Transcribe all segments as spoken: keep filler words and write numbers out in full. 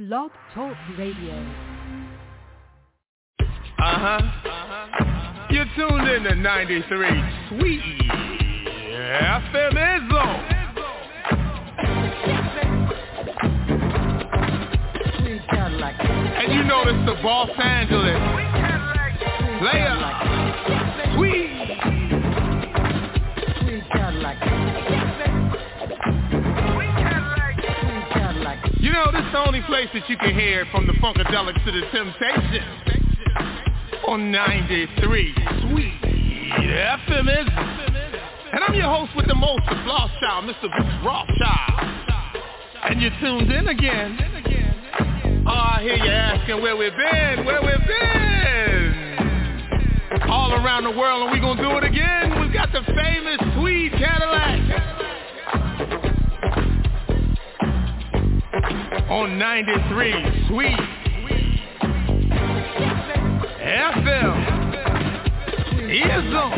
Blog Talk Radio. Uh-huh. uh-huh. You're tuned in to ninety-three Sweet F M Izzo. And you know this the Los Angeles player. Sweet. You know this the only place that you can hear from the Funkadelics to the Temptations on ninety-three Sweet F M Izzo. And I'm your host with the most, the Floss Child, Mister Bruce Rothschild. And you're tuned in again. Oh, I hear you asking where we've been, where we've been. All around the world, and we're going to do it again. We've got the famous Tweed Cadillac on ninety-three Sweet F M Izzo.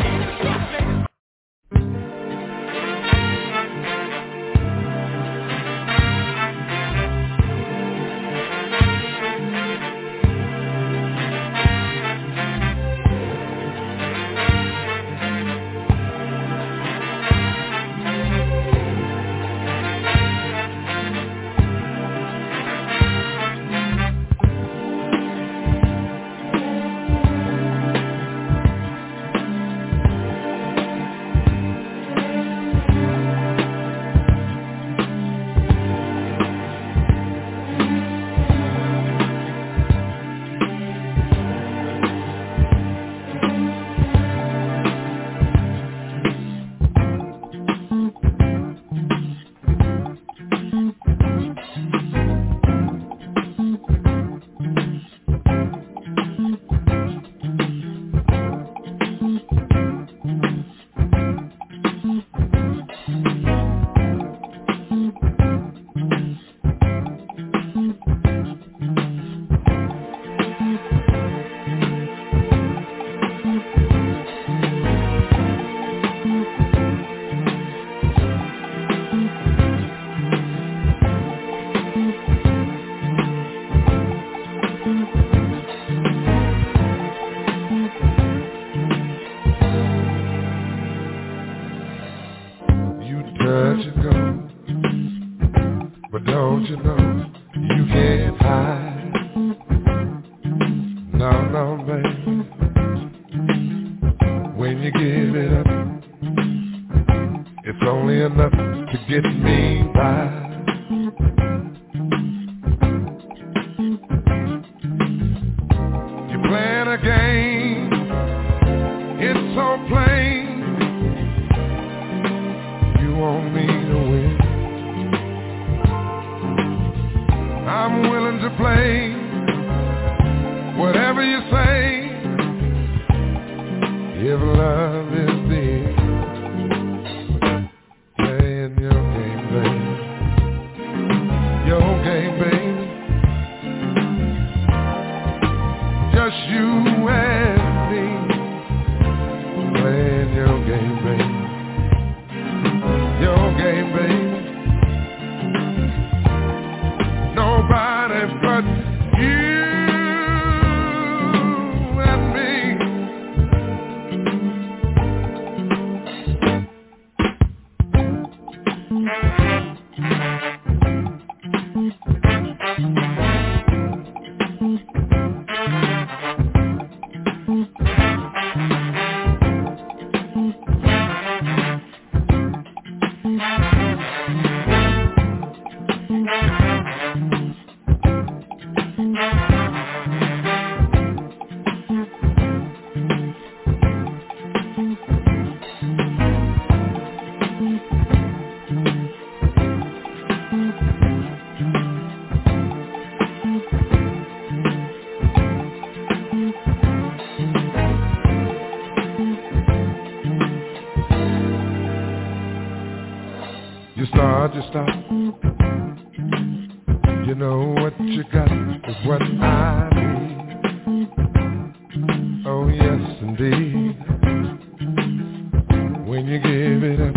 When you give it up,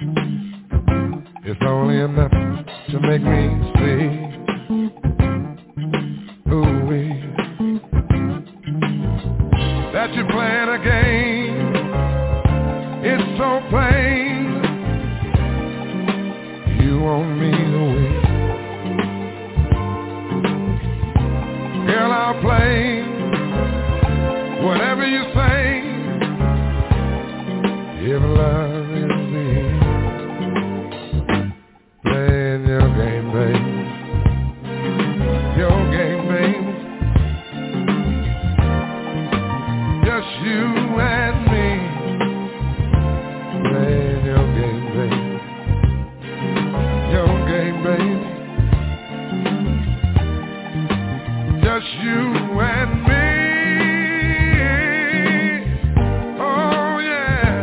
it's only enough to make me see I'll play whatever you say. If love is me, playing your game, babe. Your game, babe. Just you and me, playing your game, babe. Your game, babe. Just you and me. Oh yeah.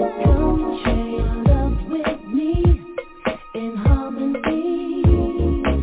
In harmony.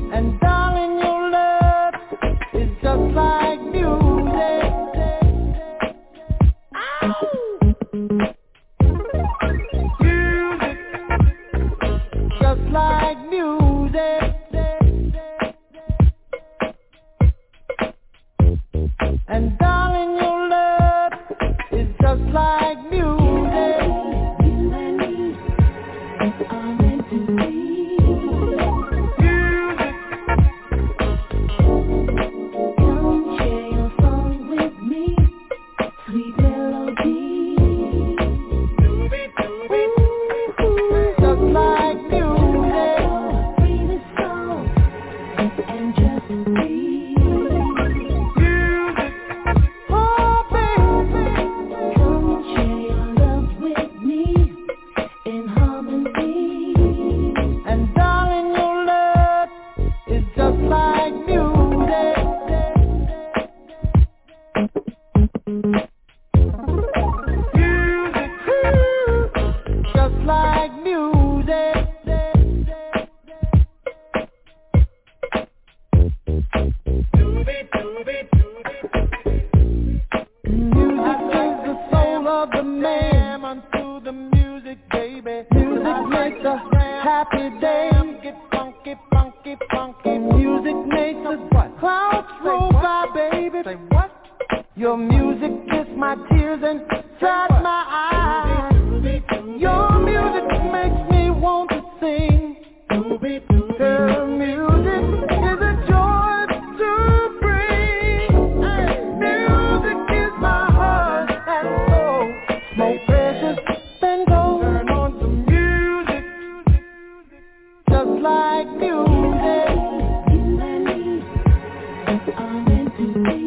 funky, funky, funky music makes the what? Clouds roll by, baby. Say what? Your music kissed my tears and dried my eyes. Your music makes me want to sing. Her music is a joy to bring. Music is my heart and soul. More precious than gold. Turn on the music, just like music. You and me are meant to be.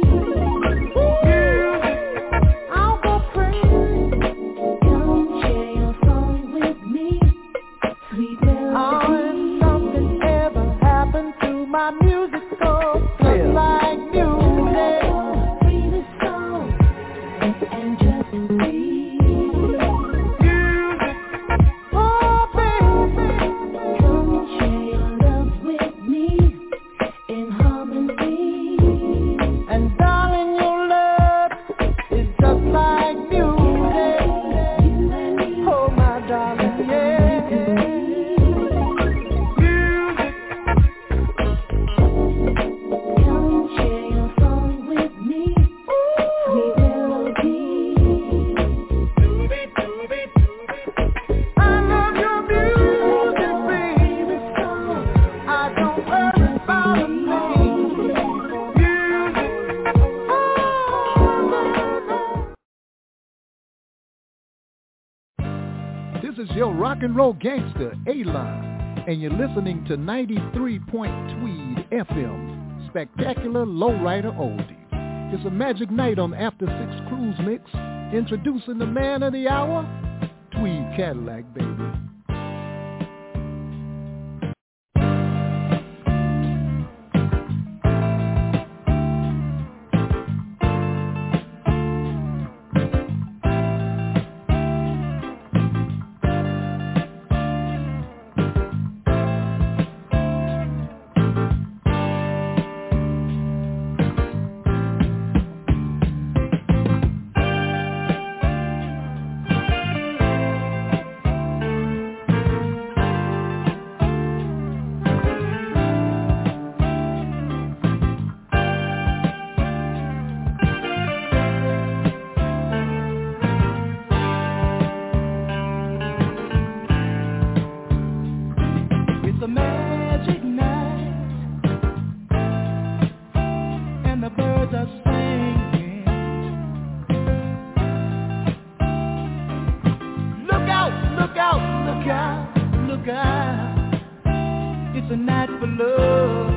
Music, I'll go crazy. Come share your song with me. Sweet melody. Oh, if something ever happened to my music, so just like music. Free the soul and just breathe. Music, oh baby, come share your love with me in harmony. And darling, your love is just like music. Oh my darling, yeah. Music, come share your song with me. Sweet melody. I love your music, baby. I don't worry about a thing. Music, oh, This is your rock and roll gangster, A-Line, and you're listening to ninety-three point Tweed F M, Spectacular Lowrider Oldies. It's a magic night on After Six Cruise Mix, introducing the man of the hour, Tweed Cadillac, baby. It's a magic night, and the birds are singing. Look out, look out, look out, look out. It's a night for love.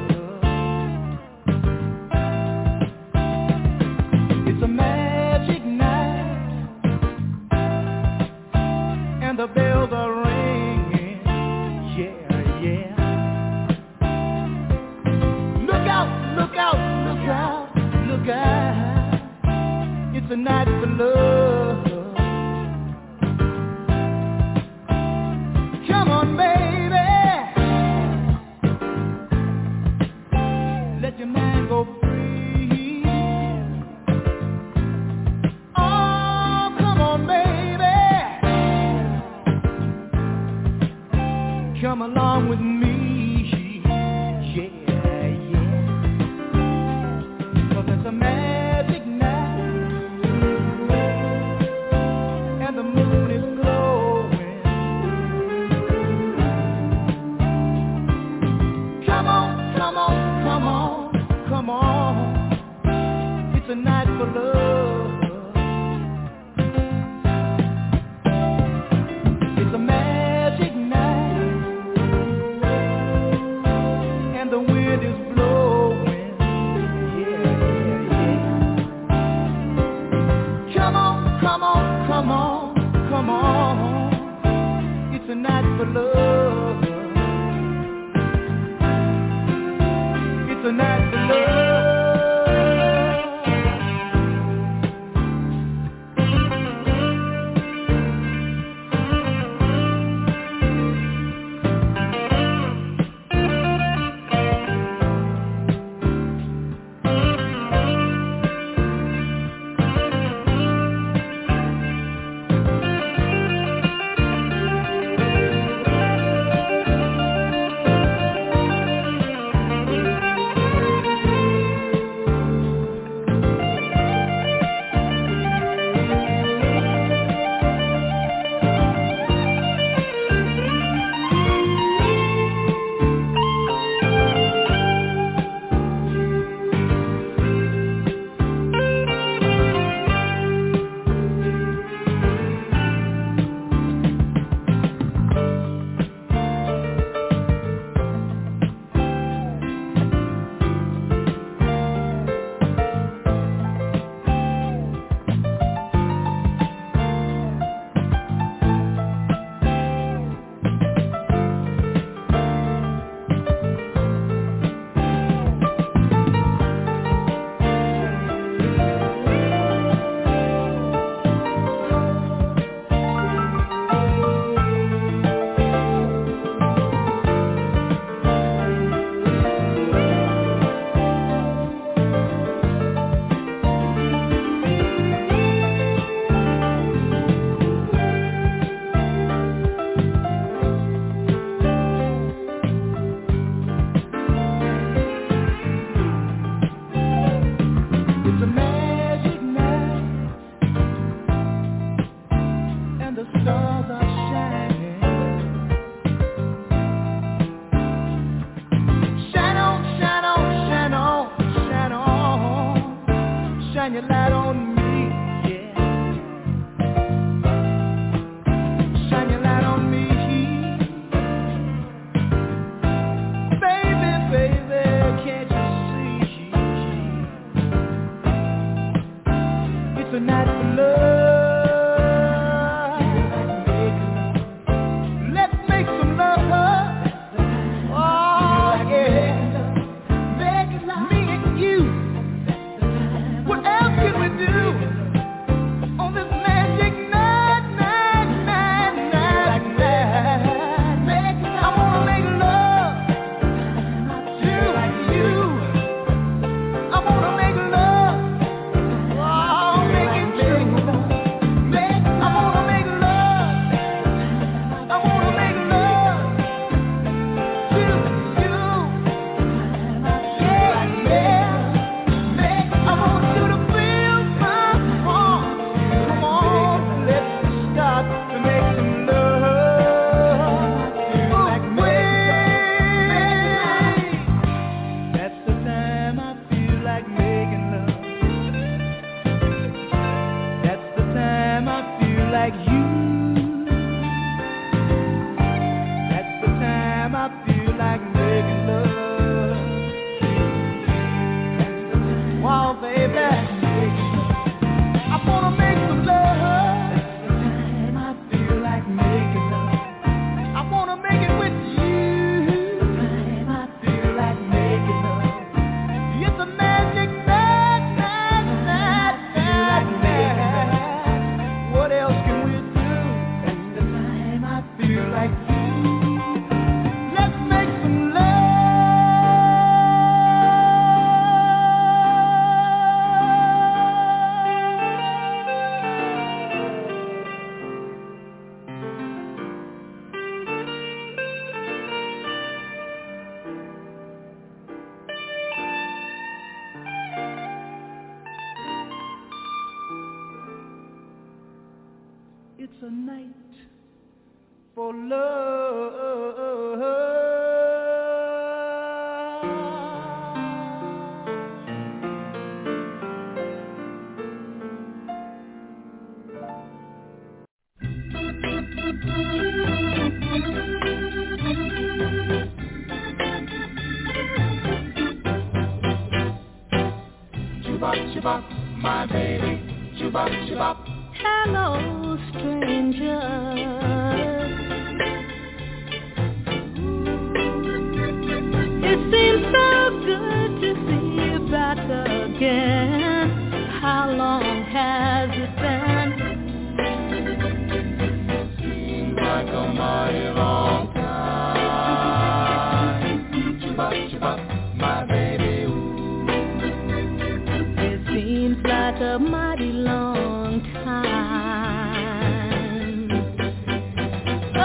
It's a magic night, and the bells are ringing. Yeah, yeah. Look out, look out, look out, look out. It's a night for love. Come on, baby. Let your mind go free. Oh, come on, baby. Come along with me. Yeah, yeah. 'Cause it's a magic night, and the moon is glowing. Come on, come on, come on, come on. It's a night for love. It's a magic night, and the wind is blowing. Yeah, yeah, yeah. Come on, come on, come on, come on. It's a night for love. It's a night for love. a night for love. Chubop, chubop, my baby. Chubop, chubop. Hello, stranger. It seems so good to see you back again. How long has it been? Seems like a mighty long time. Chubop, chubop, my baby. It seems like a mighty long time. Oh,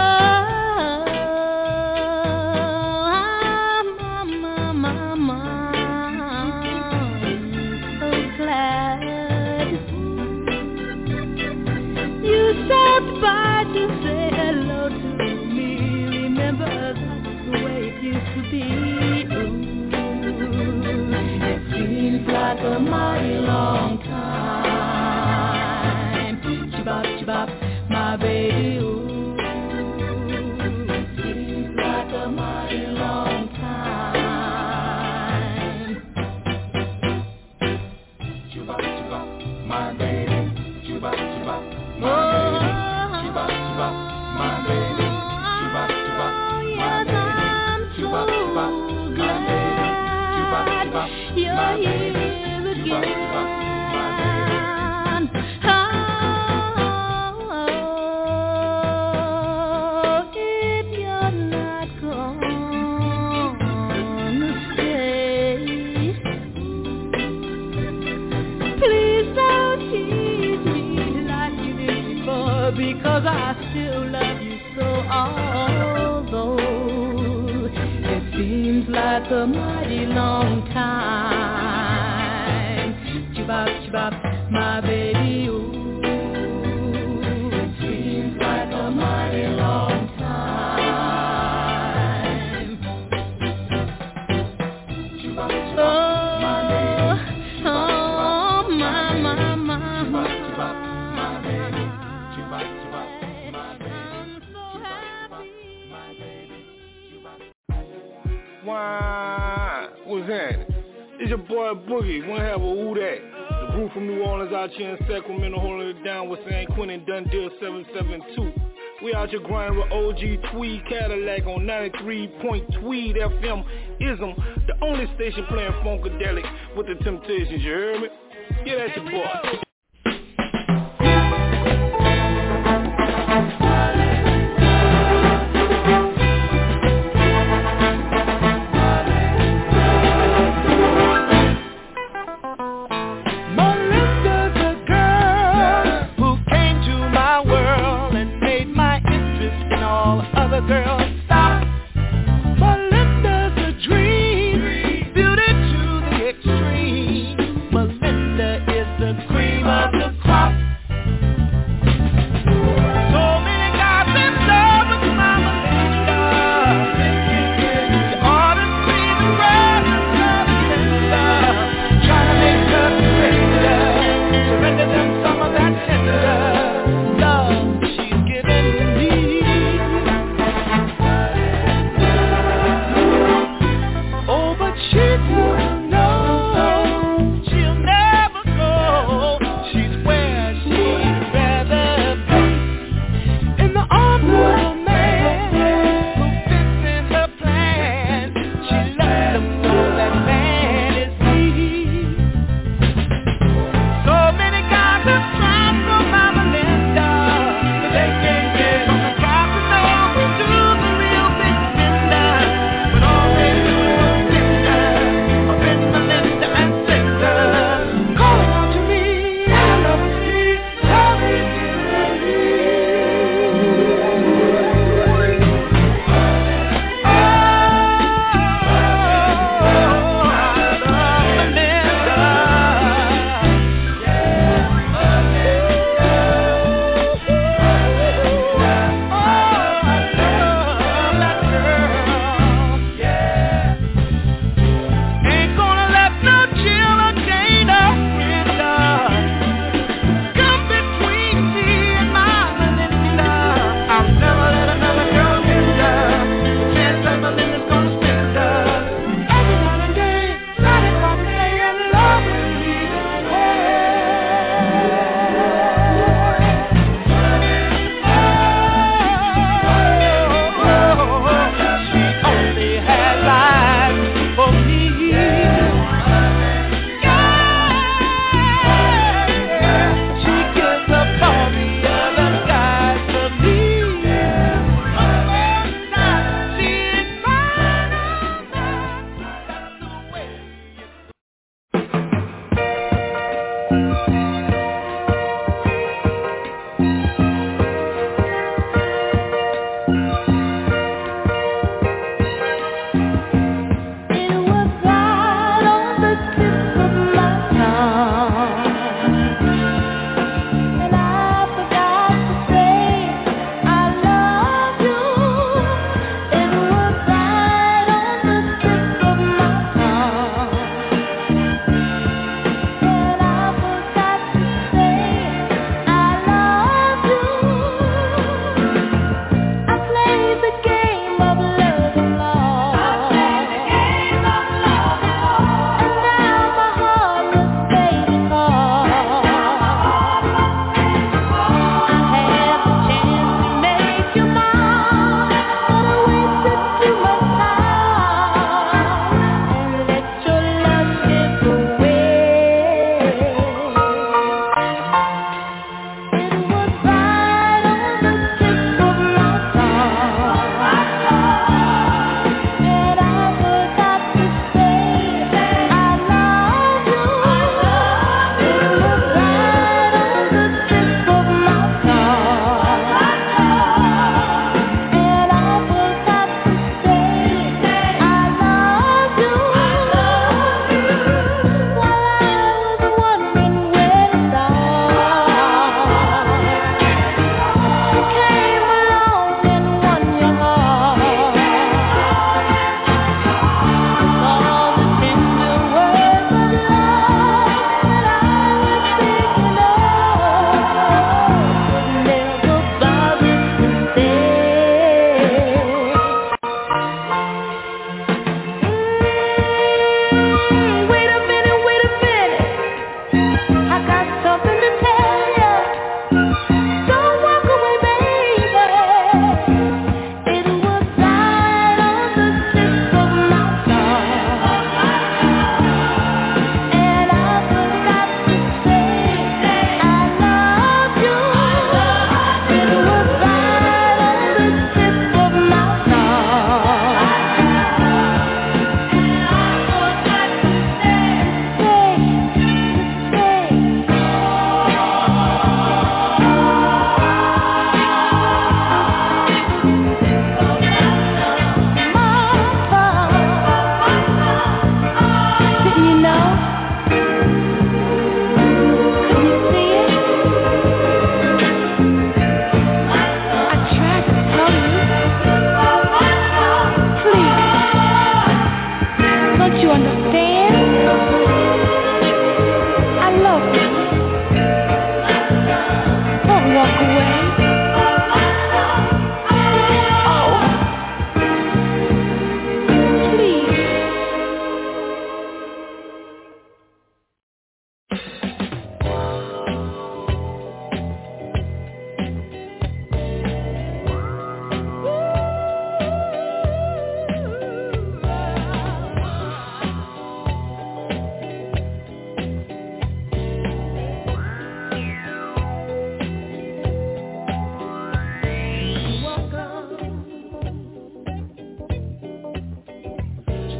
my, my, my, my, so glad you stopped by to say hello to me. Remember, that's the way it used to be. Ooh, it seems like a mighty long time. Chibop, chibop, my baby, ooh. It seems like a mighty long time. Chubop, chubop, my baby. Chubop, chubop, my baby. Chubop, chubop, my baby. Chubop, chubop, my baby. Chubop, chubop, my baby. Chubop, chubop, my baby. Chubop, chubop, my baby. Because I still love you so, although it seems like a mighty long time. Chibop, chibop, my baby, ooh. It seems like a mighty long time. Chubop, chubop, my baby. Oh, my, my, my, my. Chubop, my baby. Chubop, chubop, my baby. I'm so happy. My baby. Chubop. Why? What's that? It's your boy Boogie. Wanna have a who that? The group from New Orleans out here in Sacramento holding it down with San Quentin Dundee seven seven two. We out here grinding with O G Tweed Cadillac on ninety-three point Tweed F M Ism, the only station playing Funkadelic with the Temptations, you heard me? Yeah, that's your boy. Girl, stop. Melinda's a dream, beauty to the extreme. Melinda is the cream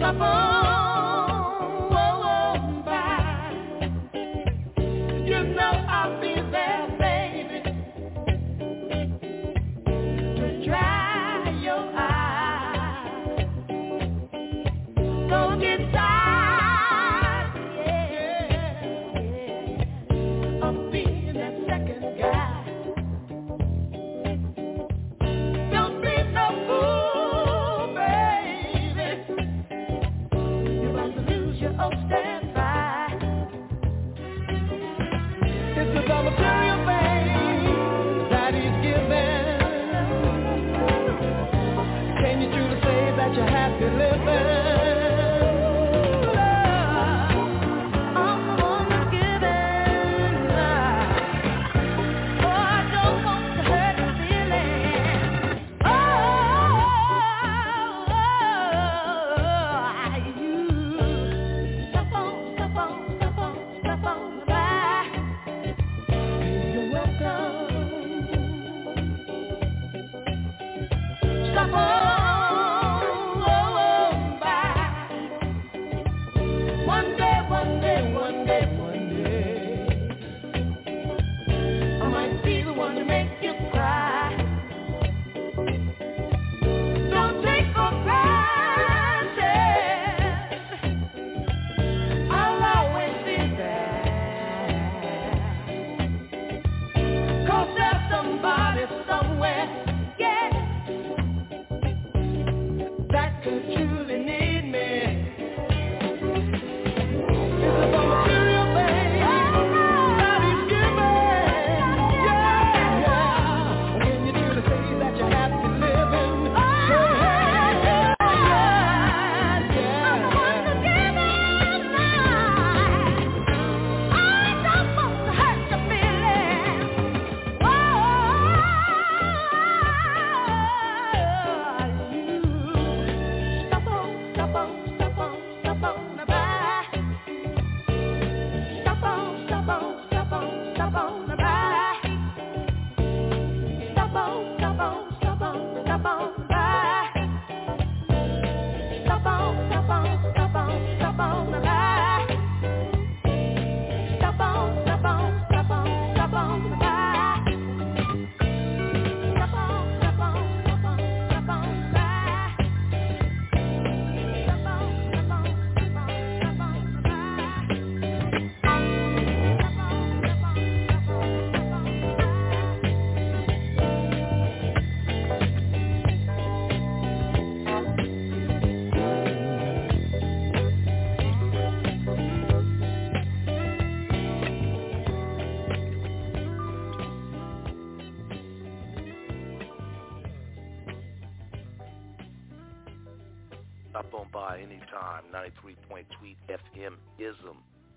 Stop on by anytime, ninety-three point two F M ism.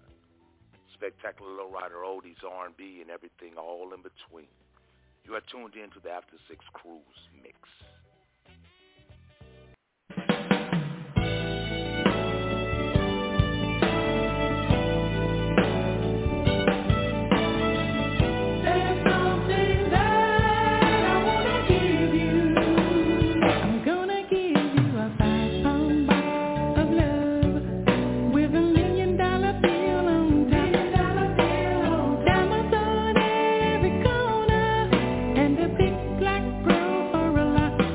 Spectacular lowrider oldies, R and B, and everything all in between. You are tuned in to the After Six Cruise Mix. And a big black pearl for a lot.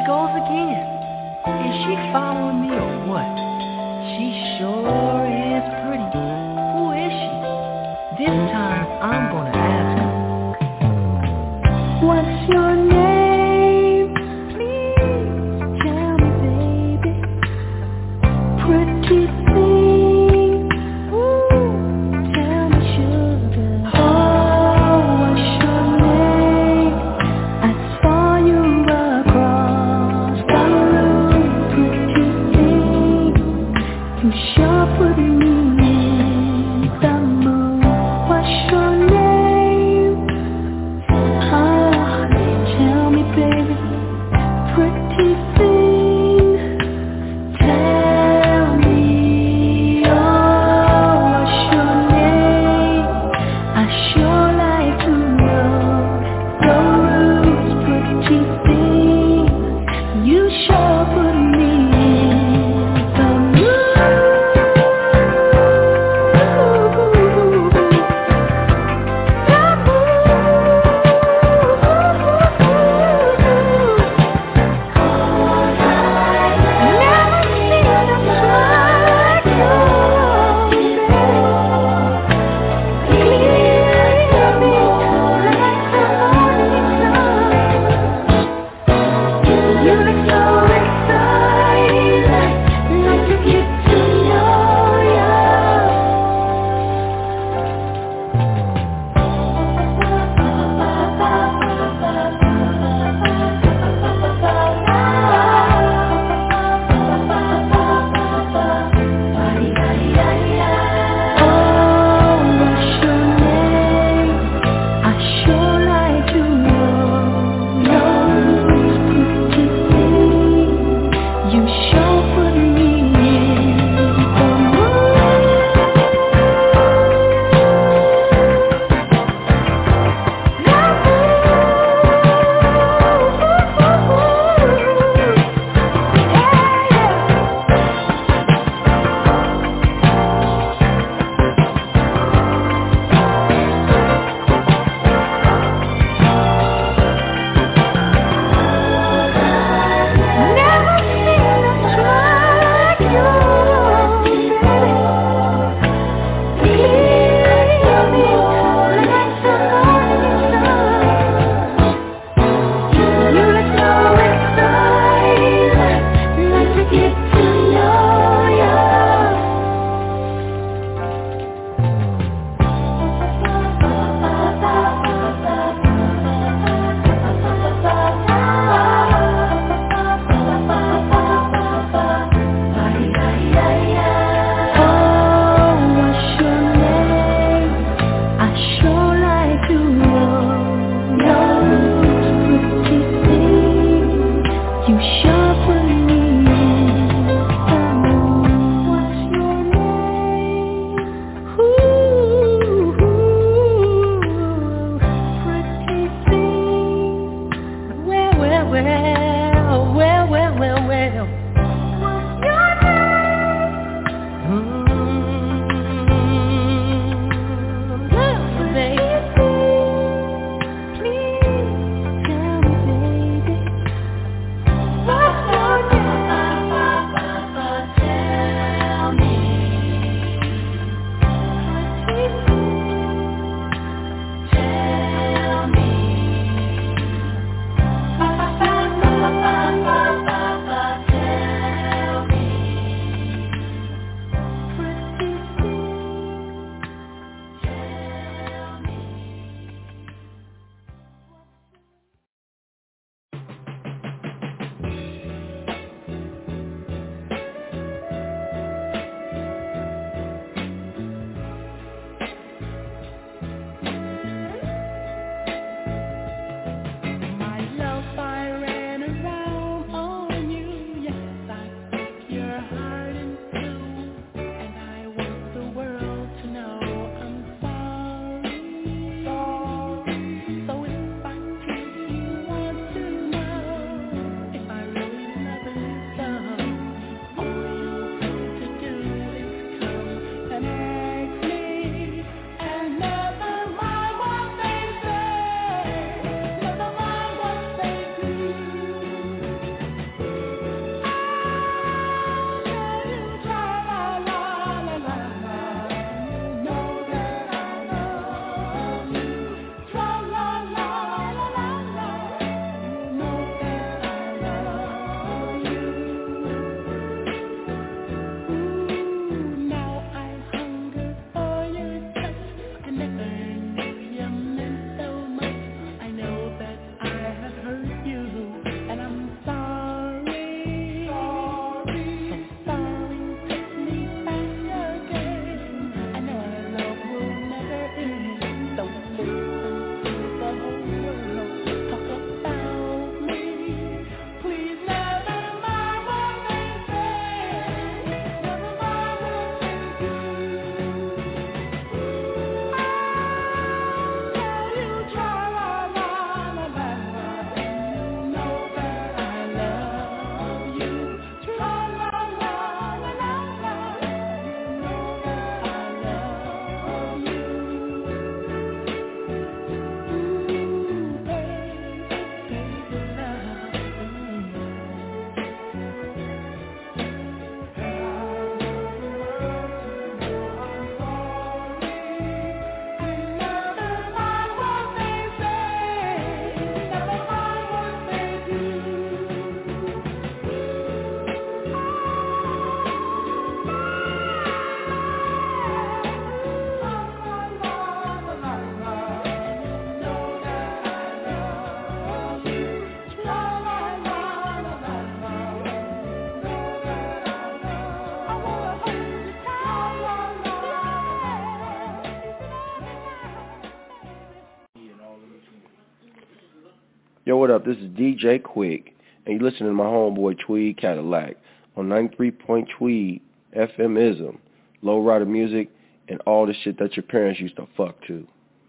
goes again. Is she following me or what? She sure is pretty. Who is she? This time I'm gonna ask her. What's your name? Please tell me, baby. Pretty thing. Ooh, tell me, sugar. Oh, what's your name? I saw you across the room. Pretty thing. You sure put me in. Yo, what up? This is D J Quick, and you listening to my homeboy Tweed Cadillac on ninety-three point Tweed F M ism, lowrider music, and all the shit that your parents used to fuck to.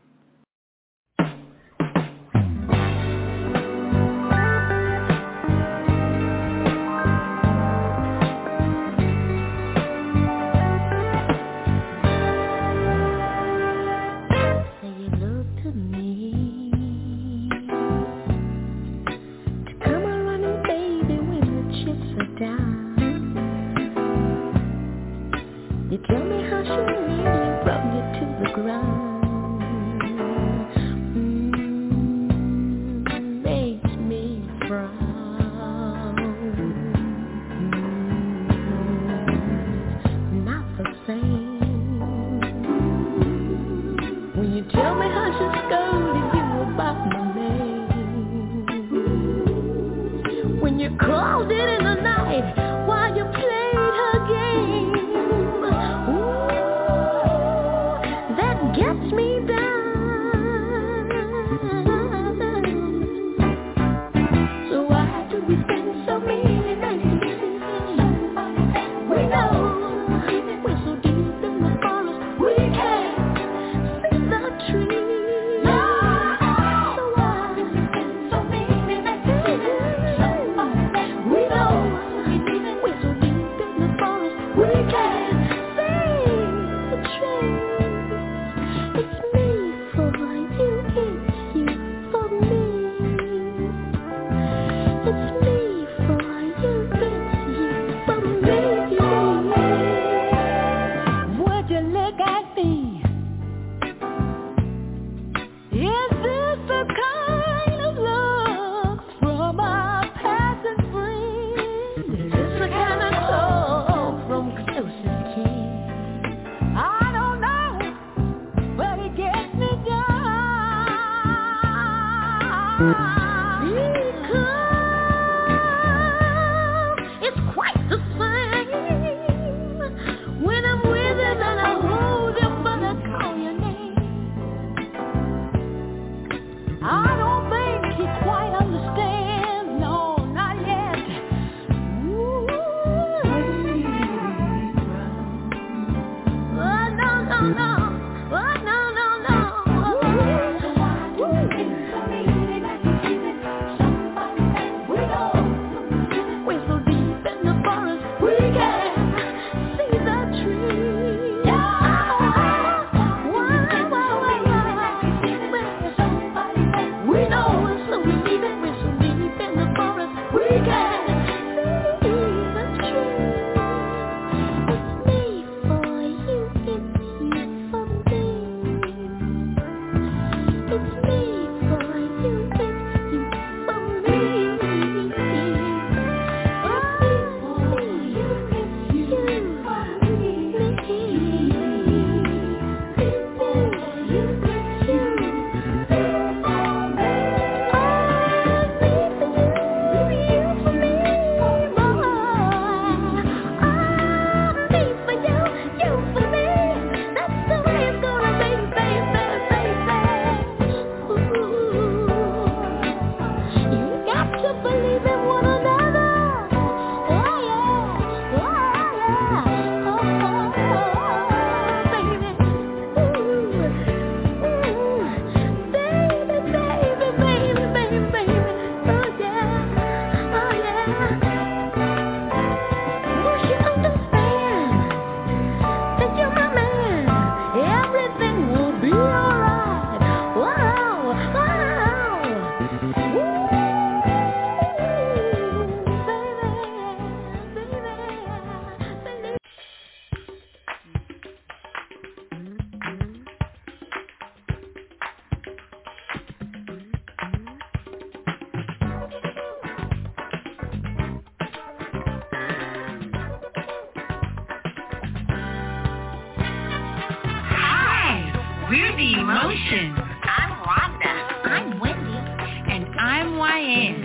We're the Emotions. I'm Rhonda. I'm Wendy. And I'm Y N.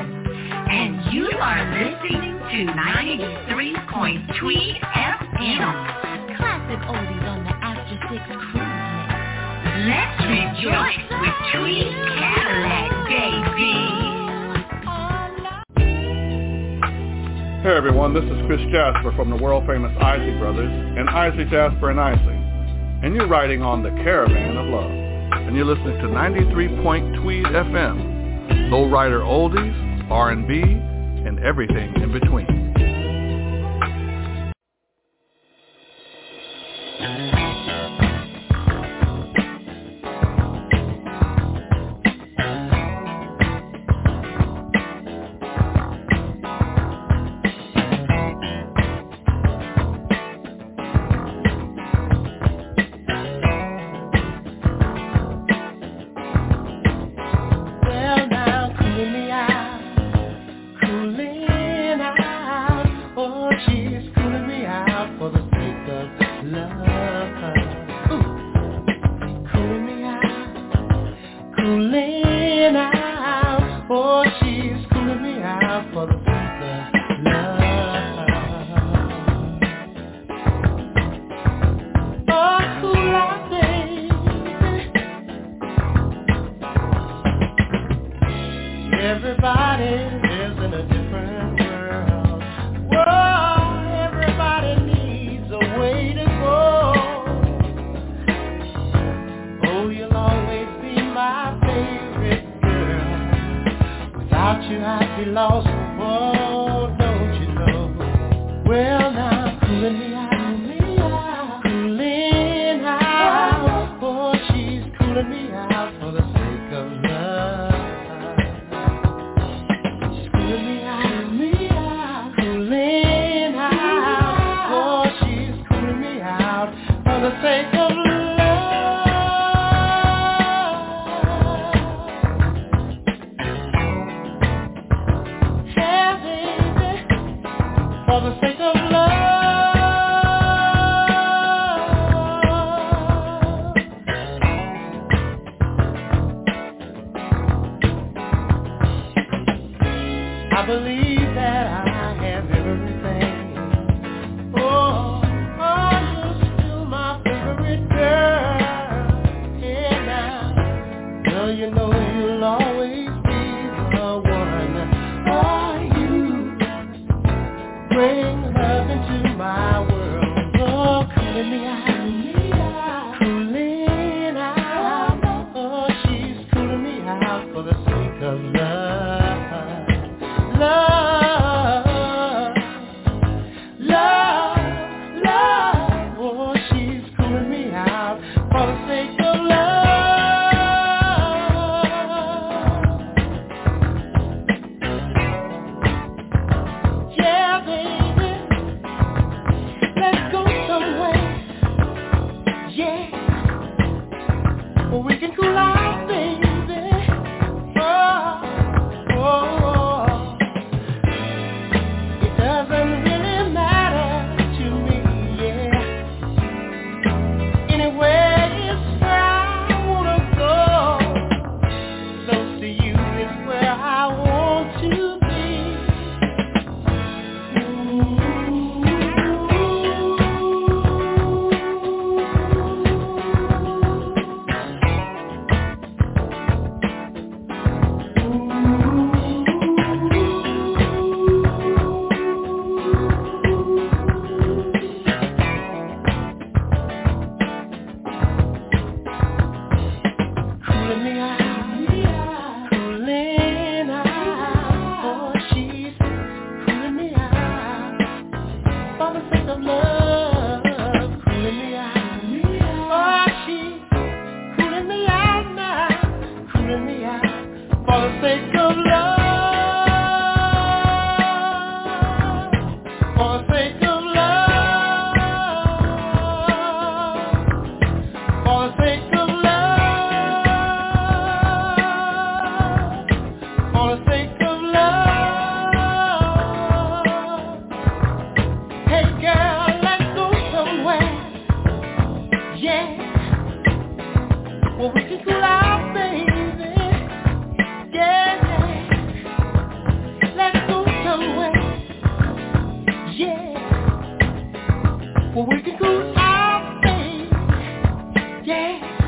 And you are listening to ninety-three point Tweed F M. Classic oldies on the After Six Cruise. Let's rejoice with Tweed Cadillac, baby. Hey everyone, this is Chris Jasper from the world-famous Isley Brothers and Isley Jasper and Isley. And you're riding on the Caravan of Love. And you're listening to ninety-three point Tweed F M. Lowrider oldies, R and B, and everything in between. Well, we can go out, baby. Yeah.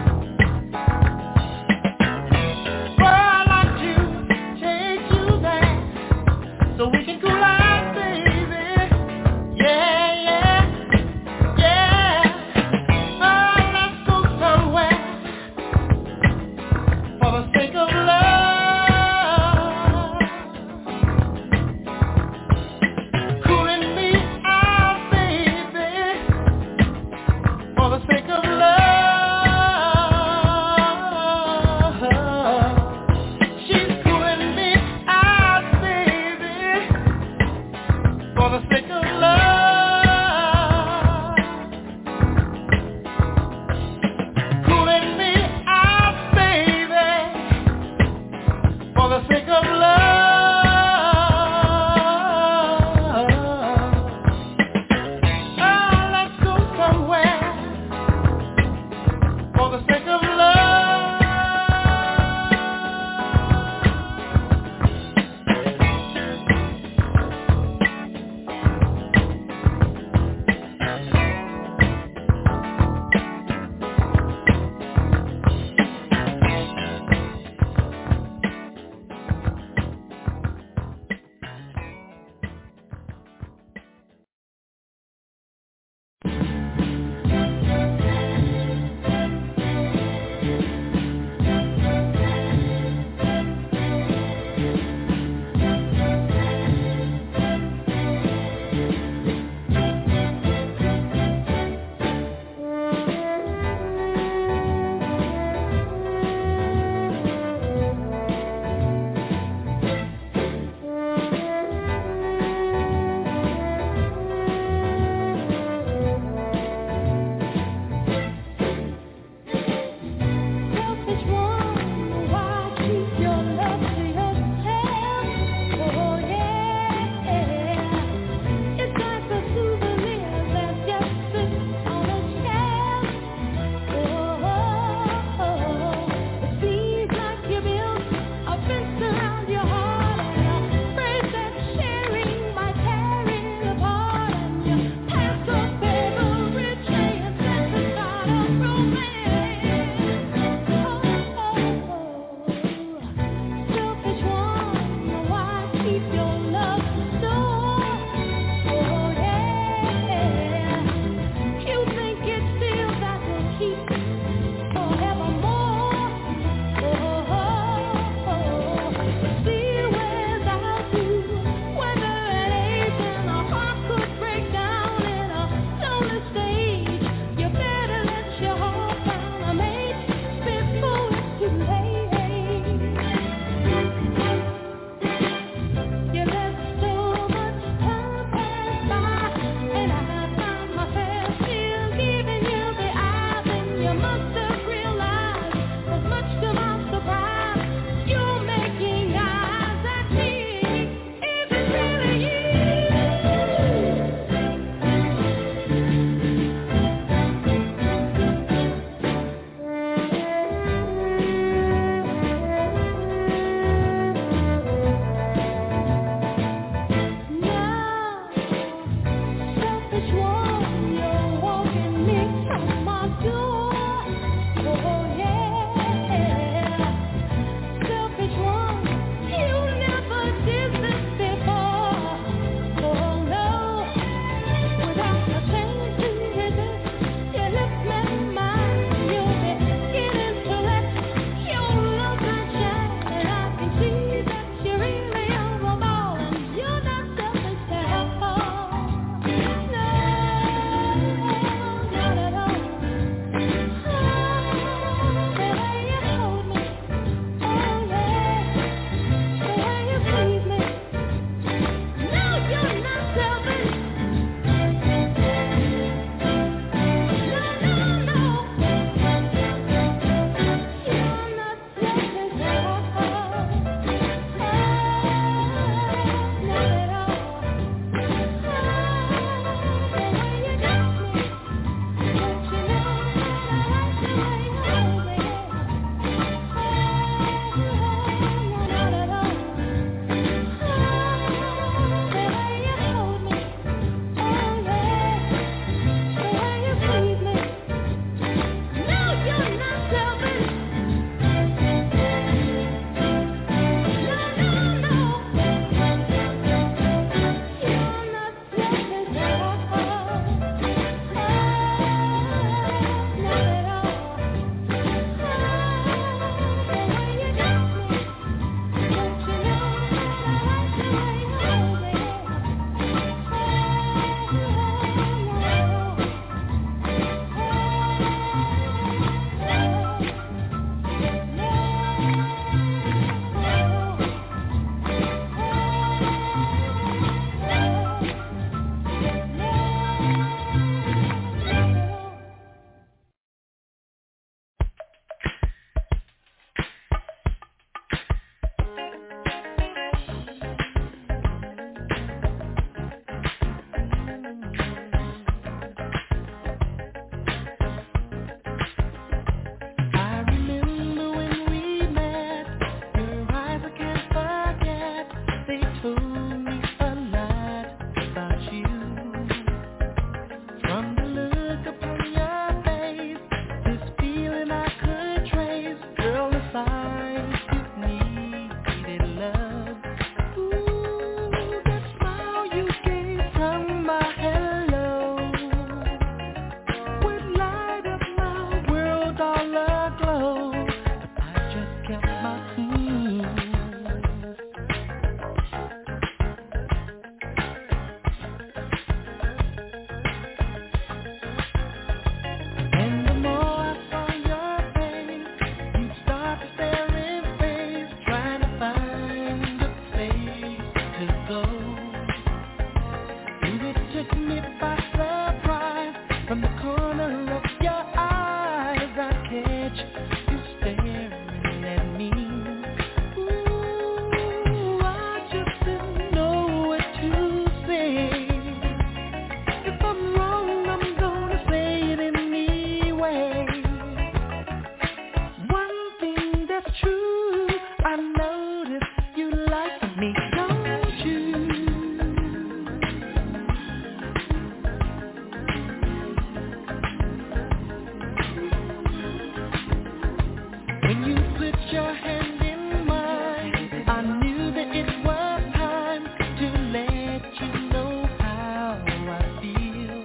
When you put your hand in mine, I knew that it was time to let you know how I feel.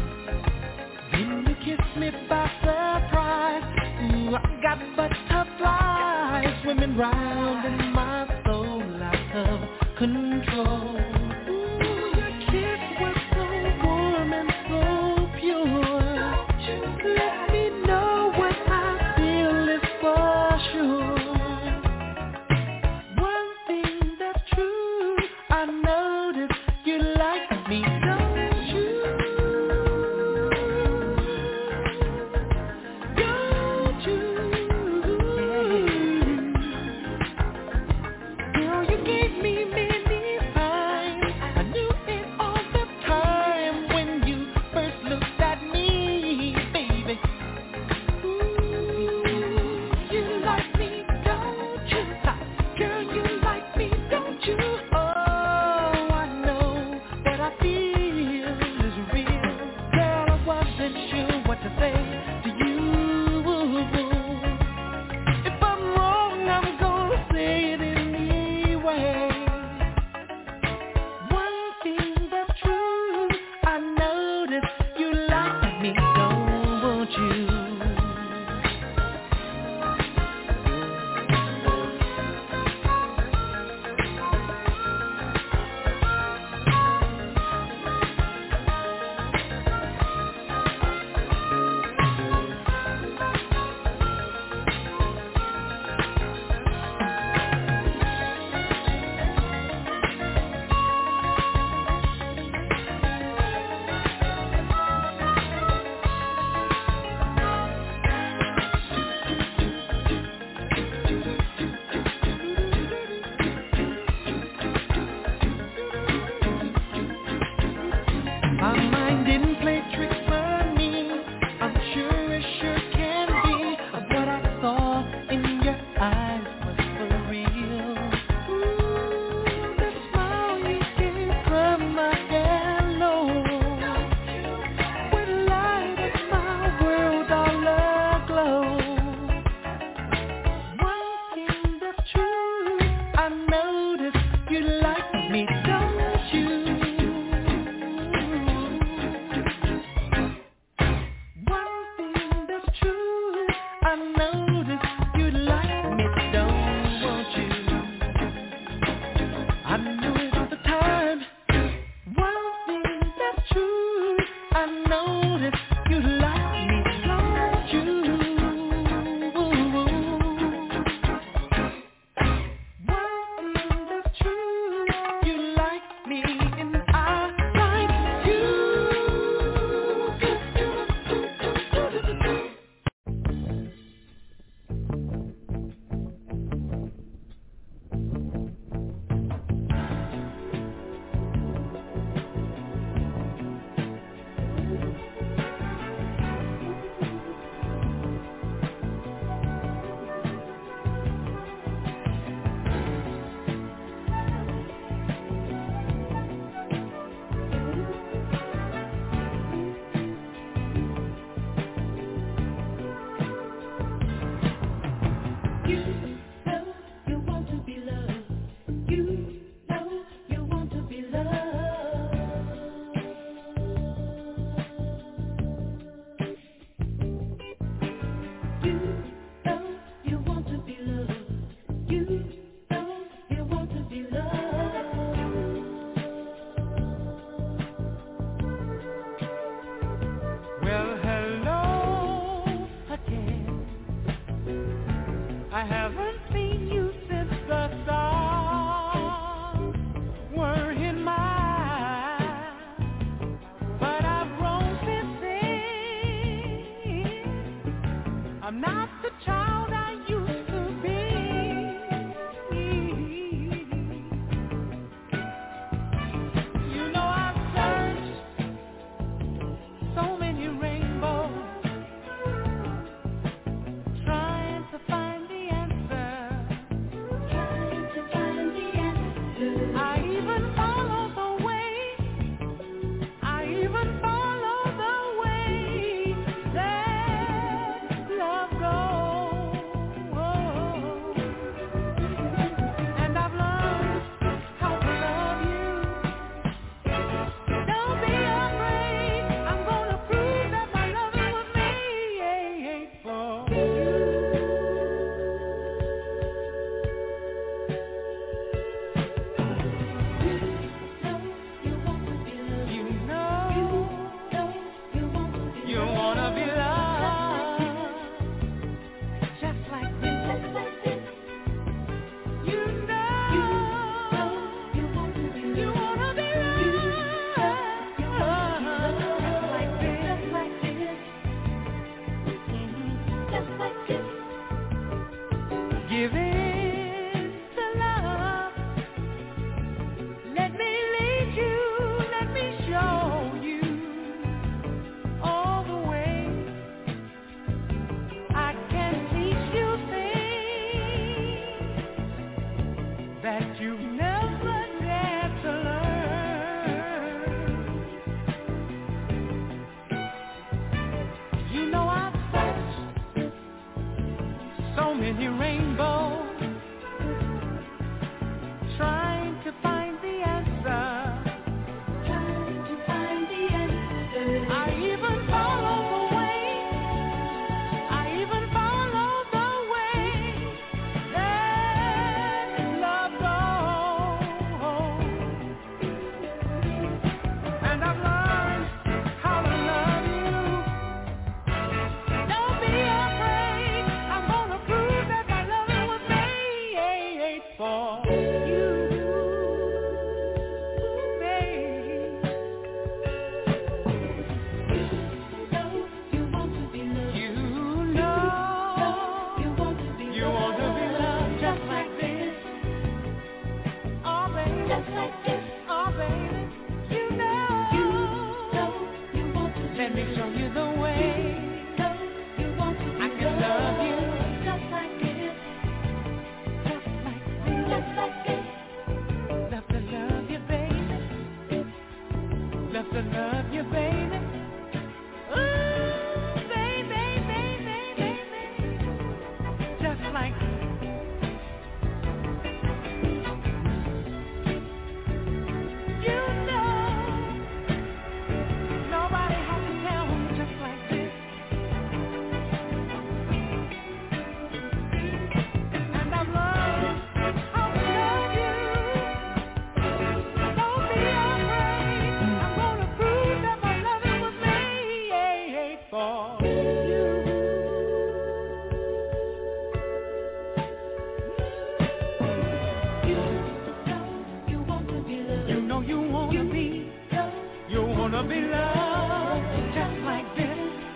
Then you kissed me by surprise. Ooh, I got butterflies swimming round in my soul out of control. Trying to find the answer. so many rainbows, trying to find the answer, trying to find the answer. I even follow the way, I even follow the way that love goes, and I've learned how to love you. Don't be afraid, I'm gonna prove that my loving was made for you, baby. You know you want to be loved. You know you want to be you want to be loved just like this. Oh baby, just like this. Oh baby, you know you know you want to. Let me show you the way. You want to be I can love you just like this. Just like this. Just like this. Love to love you, baby. Love to love you, baby. Ooh, baby, baby, baby. Just like you know. Nobody has to tell me just like this. And I've learned how to love you. Don't be afraid, I'm gonna prove that my loving was made for you. You know you want to be loved. You know you want to be. You wanna be loved just like this.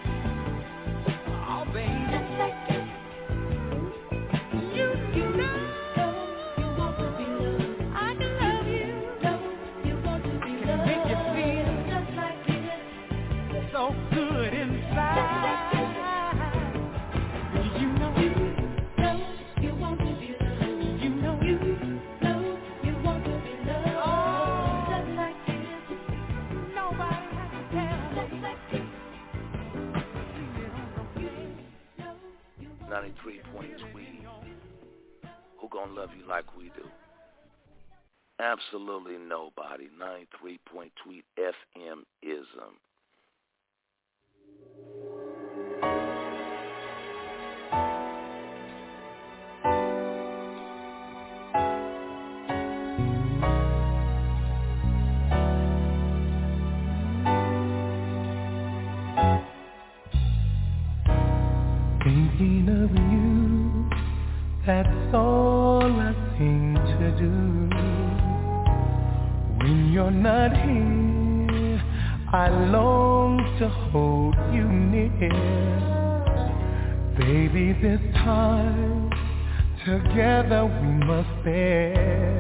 Oh baby, just like this. You you know you want to be loved. I can love you. You want to be loved. Make you feel just like this. So good inside. You know you know you want to be loved. You know you know you want to be loved. Oh, just like this. Nobody has to tell. Just like this. ninety-three point Tweed. Who gonna love you like we do? Absolutely nobody. ninety-three point Tweed F M ism. Thinking of you, that's all I seem to do. When you're not here, I long to hold you near. Baby, this time together we must bear.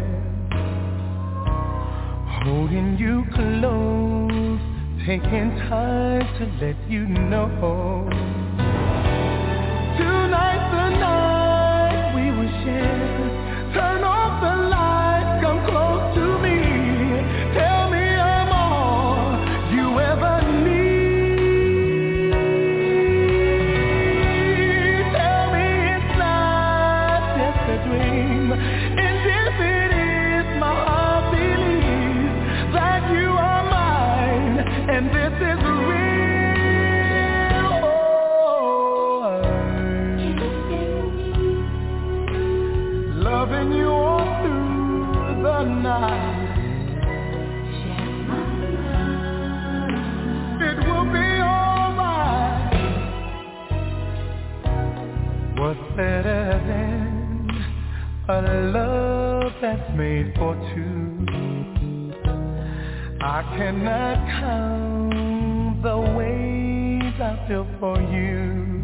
Holding you close, taking time to let you know. Tonight's the night we will share. Turn off the lights, come close to me. Tell me I'm all you ever need. Tell me it's not just a dream. And if it is, my heart believes that you are mine, and this is real. Loving you all through the night. It will be alright. What's better than a love that's made for two? I cannot count the ways I feel for you,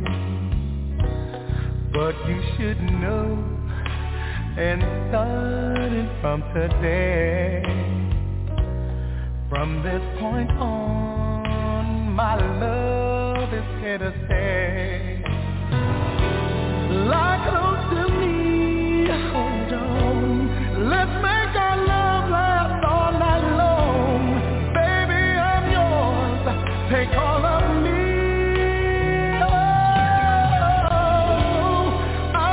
but you should know. And starting from today, from this point on, my love is here to stay. Lie close to me, hold on. Let's make our love last all night long. Baby, I'm yours. Take all of me. Oh, I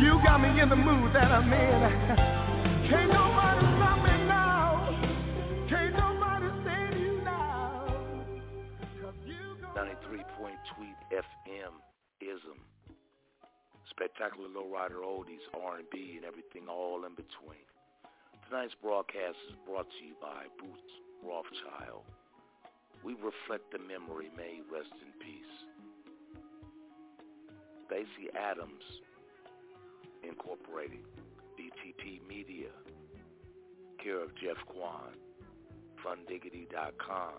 You got me in the mood that I'm in. Can't nobody stop me now. Can't nobody save you now. ninety-three point Tweet F M, ISM. Spectacular Lowrider Oldies, R and B, and everything all in between. Tonight's broadcast is brought to you by Boots Rothschild. We reflect the memory, may he rest in peace. Stacey Adams Incorporated, B T P Media, care of Jeff Kwan, fun diggity dot com,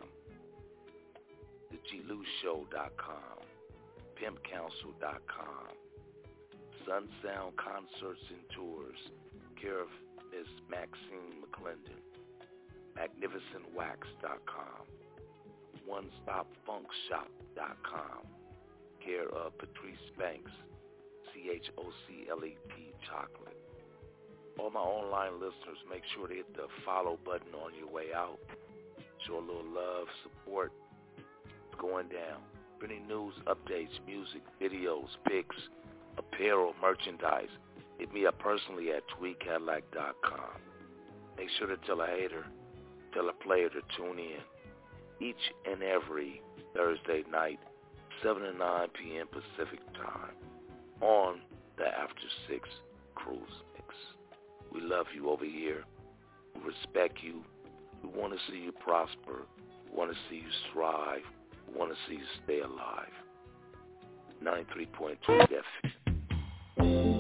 the G Lou Show dot com, pimp council dot com, Sun Sound Concerts and Tours, care of Miss Maxine McClendon, magnificent wax dot com, one stop funk shop dot com, care of Patrice Banks, C H O C L E T Chocolate. All my online listeners, make sure to hit the follow button on your way out. Show a little love, support. It's going down. For any news, updates, music, videos, pics, apparel, merchandise, hit me up personally at tweed cadillac dot com. Make sure to tell a hater, tell a player to tune in each and every Thursday night, seven to nine p.m. Pacific time, on the After Six Cruise Mix. We love you over here. We respect you. We want to see you prosper. We want to see you strive. We want to see you stay alive. ninety-three point two F M.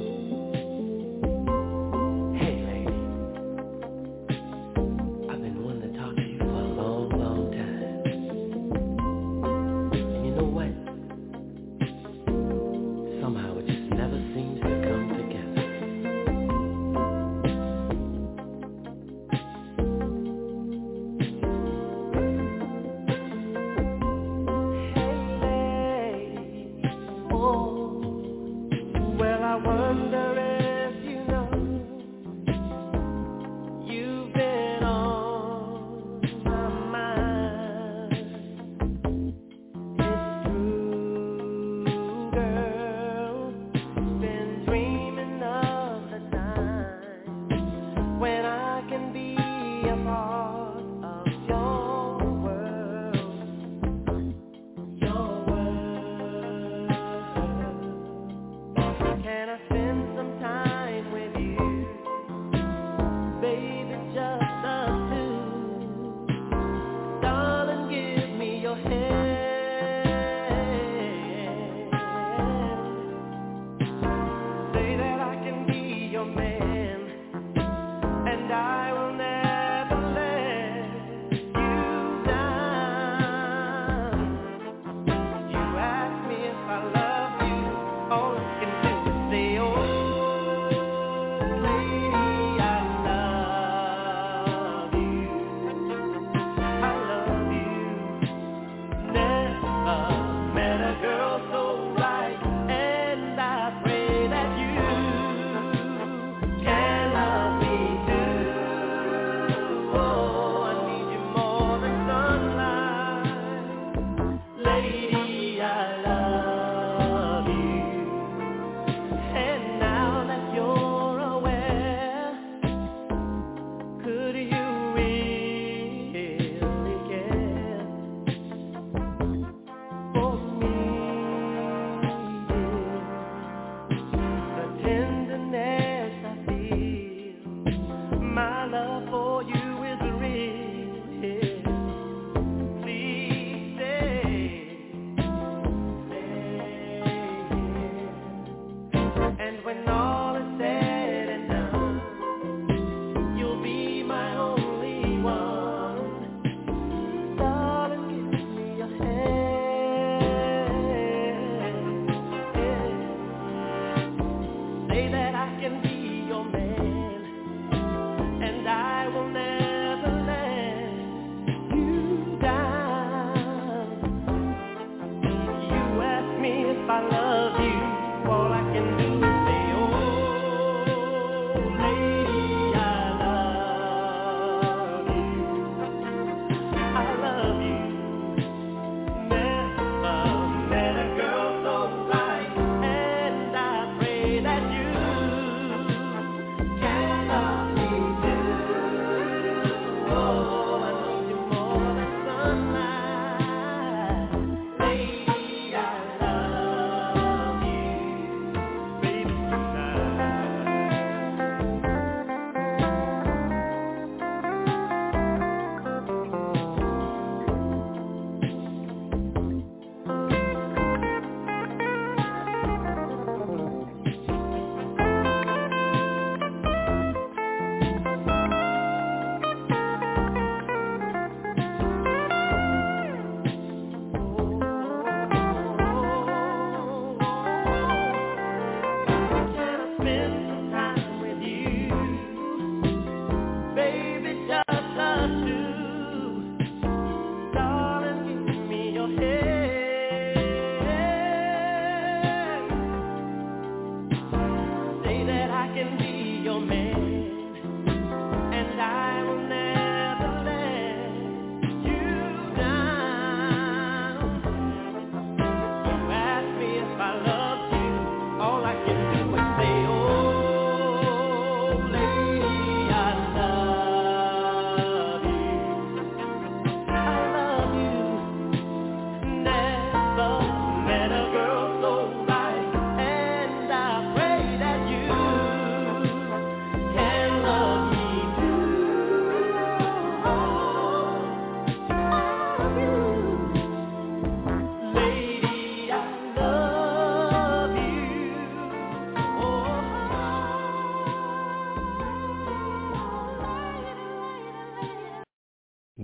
That you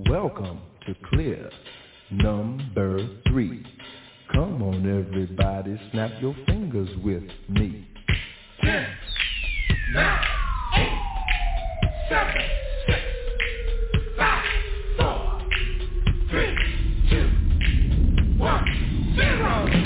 Welcome to Clear number three. Come on everybody, snap your fingers with me. Ten, nine, eight, seven, six, five, four, three, two, one, zero.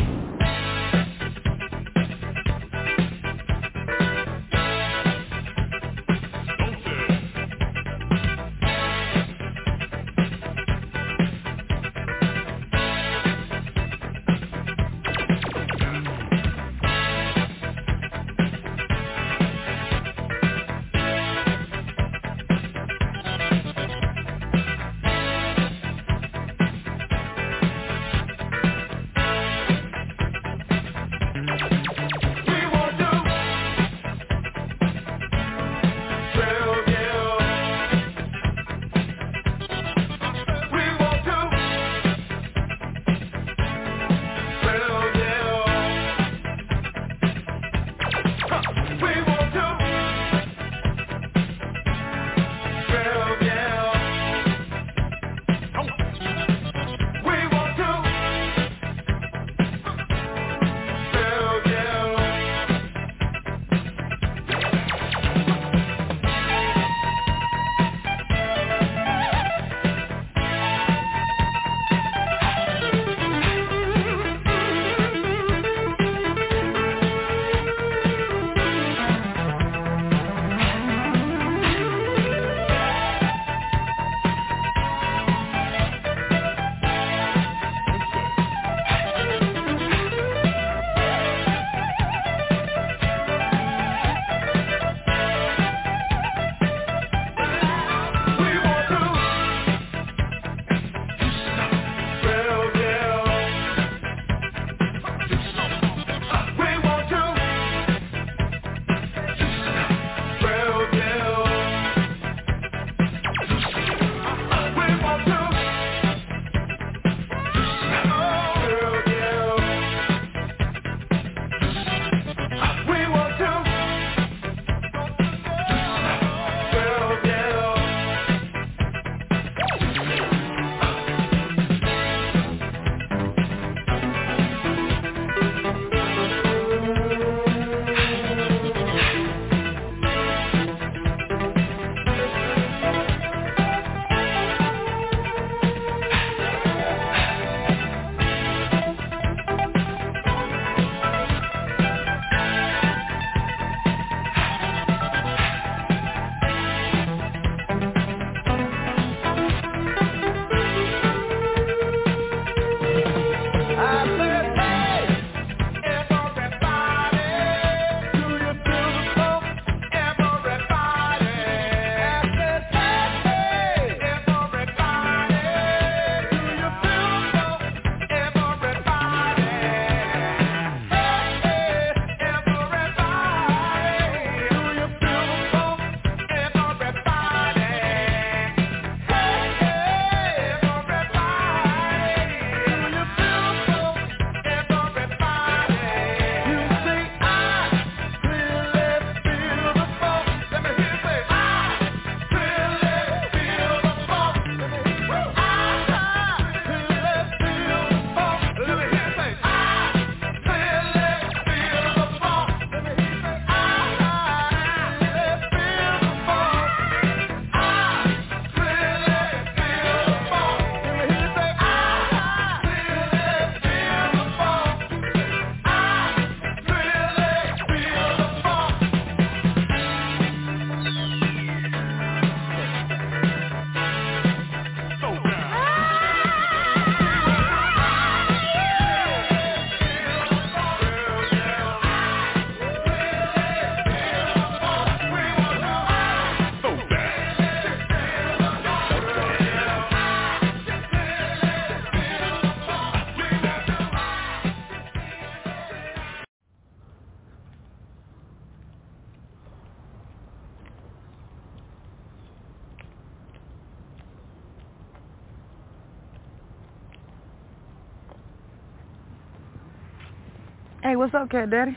Hey, what's up, Cat Daddy?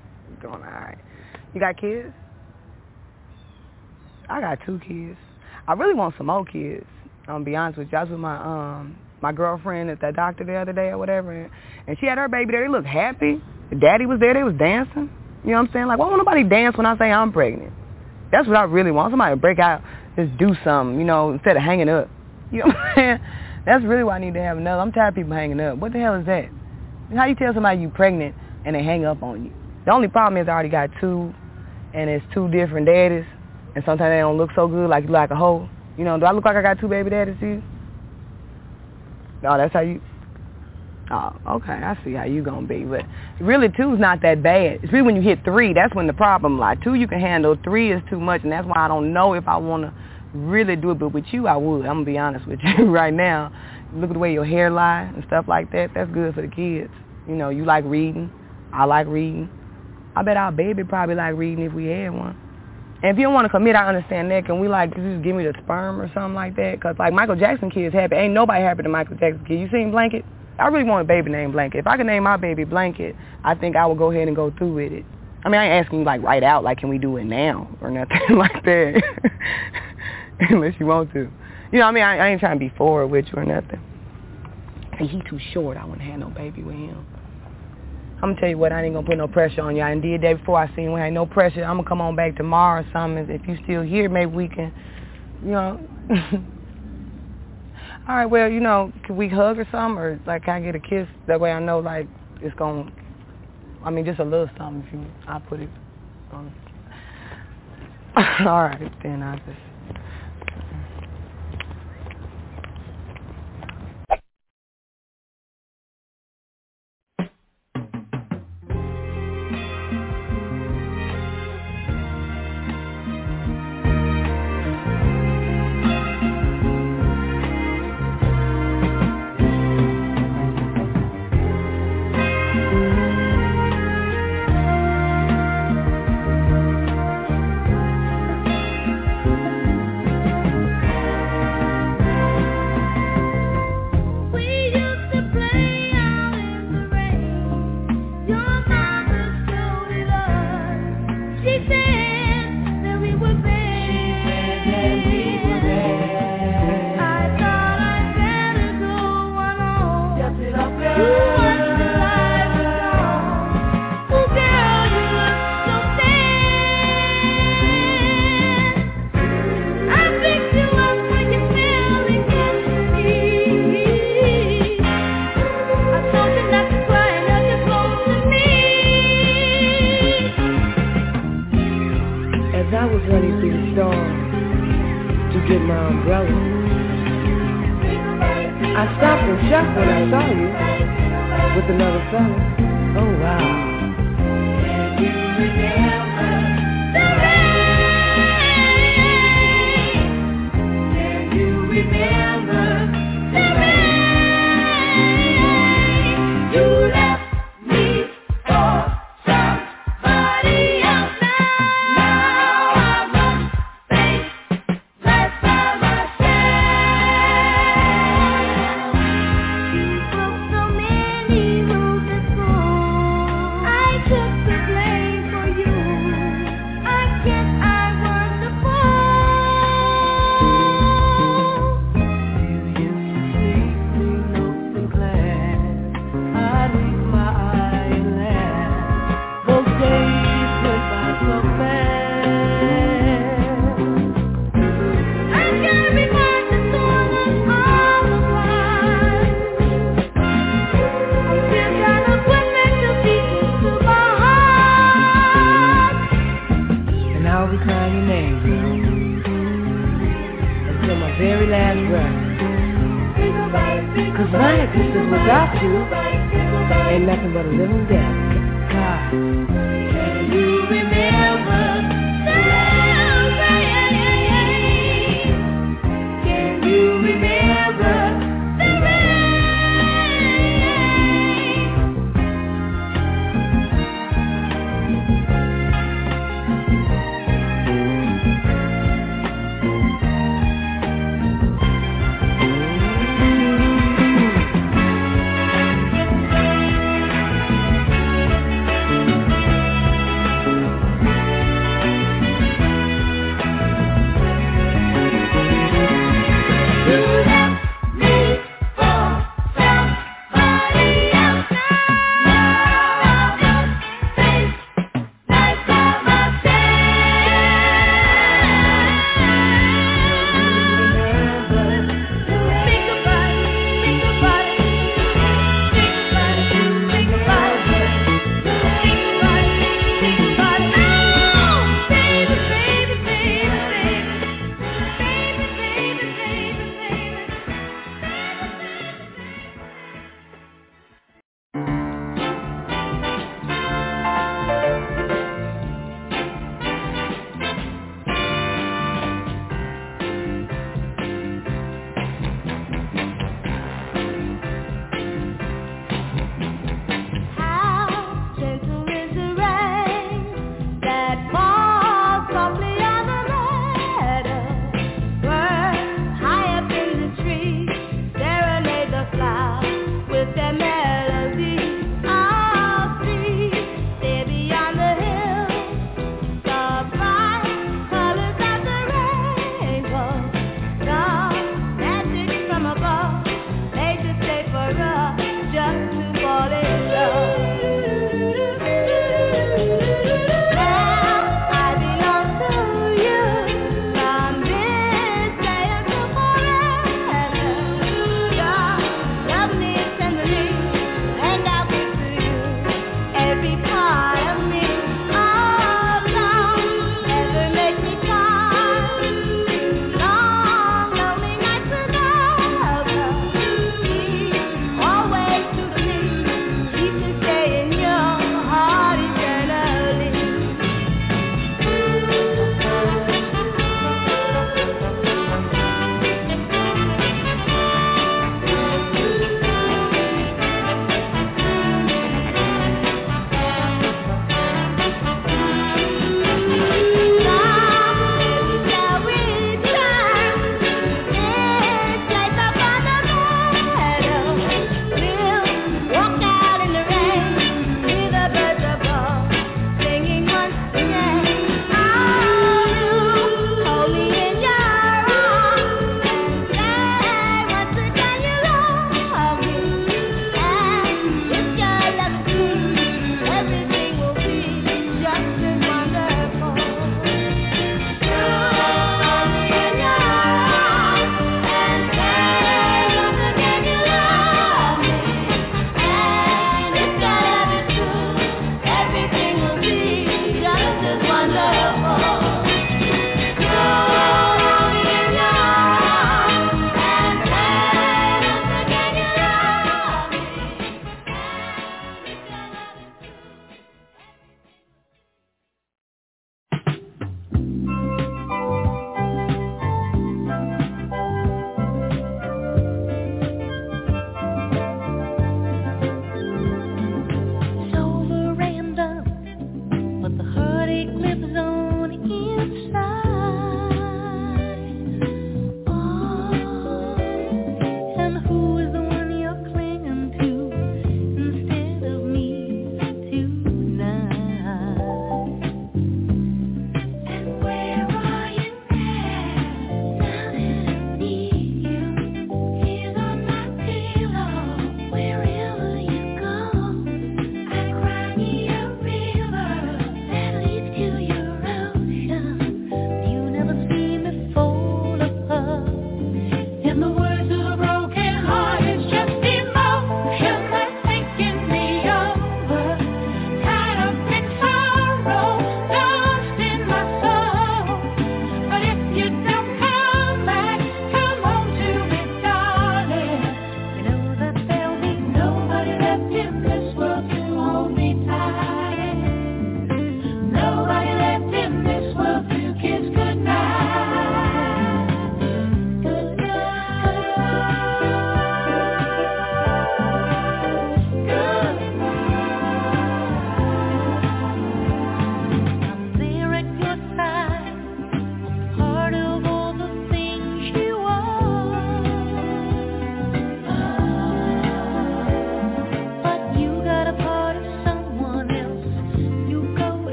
Doing all right. You got kids? I got two kids. I really want some more kids. I'm gonna be honest with you. I was with my um my girlfriend at that doctor the other day or whatever, and, and she had her baby there. They looked happy. The daddy was there. They was dancing. You know what I'm saying? Like, why won't nobody dance when I say I'm pregnant? That's what I really want. Somebody to break out, just do something, you know, instead of hanging up. You know what I'm saying? That's really why I need to have another. I'm tired of people hanging up. What the hell is that? How you tell somebody you pregnant and they hang up on you? The only problem is I already got two, and it's two different daddies, and sometimes they don't look so good, like you like a hoe. You know, do I look like I got two baby daddies to you? Oh, that's how you... Oh, okay, I see how you gonna be, but really two's not that bad. It's really when you hit three, that's when the problem lies. Two you can handle, three is too much, and that's why I don't know if I want to really do it, but with you I would. I'm gonna be honest with you right now. Look at the way your hair lie and stuff like that. That's good for the kids. You know, you like reading. I like reading. I bet our baby probably like reading if we had one. And if you don't want to commit, I understand that. Can we like just give me the sperm or something like that? Because like Michael Jackson kids happy. Ain't nobody happy than Michael Jackson kid. You seen Blanket? I really want a baby named Blanket. If I could name my baby Blanket, I think I would go ahead and go through with it. I mean, I ain't asking you like right out, like can we do it now or nothing like that. Unless you want to. You know what I mean? I, I ain't trying to be forward with you or nothing. And he too short. I wouldn't have no baby with him. I'm going to tell you what, I ain't going to put no pressure on you. I did that before. I seen we ain't no pressure. I'm going to come on back tomorrow or something. If you still here, maybe we can, you know. All right, well, you know, can we hug or something? Or, like, can I get a kiss? That way I know, like, it's going to, I mean, just a little something if you, I put it on. All right, then I just.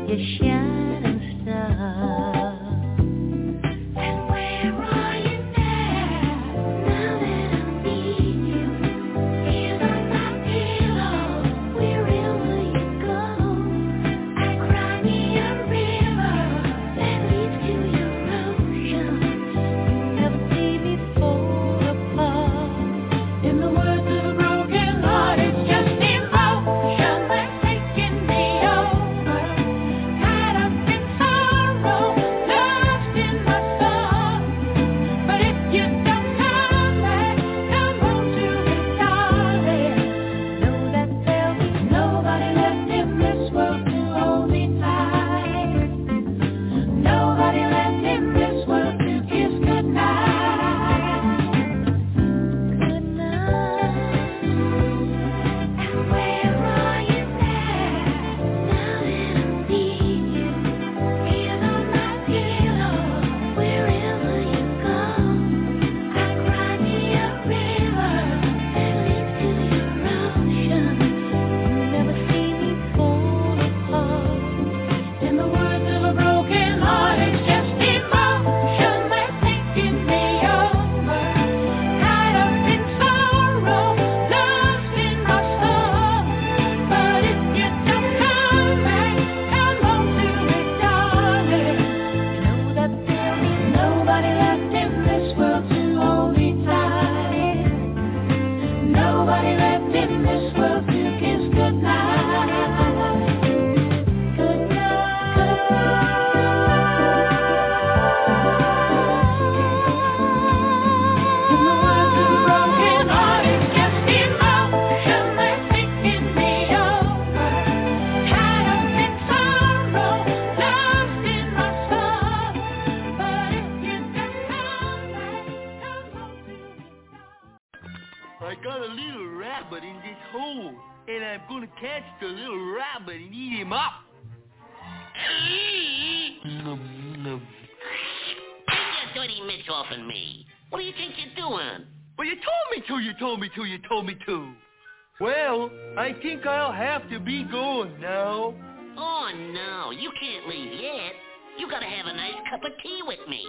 Well, I think I'll have to be going now. Oh, no, you can't leave yet. You gotta have a nice cup of tea with me.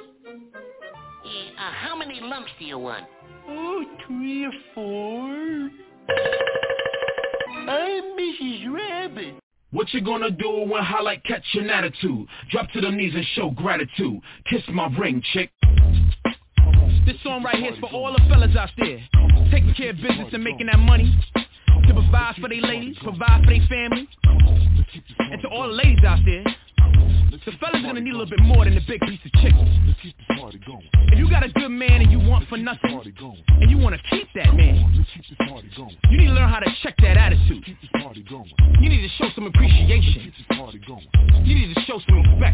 Yeah, uh, how many lumps do you want? Oh, three or four. I'm Missus Rabbit. What you gonna do when highlight catch an attitude? Drop to the knees and show gratitude. Kiss my ring, chick. This song right here is for all the fellas out there, taking care of business and making that money, to provide for their ladies, provide for their family, and to all the ladies out there, the fellas gonna need a little bit more than a big piece of chicken. If you got a good man and you want for nothing, and you want to keep that man, you need to learn how to check that attitude. You need to show some appreciation. You need to show some respect.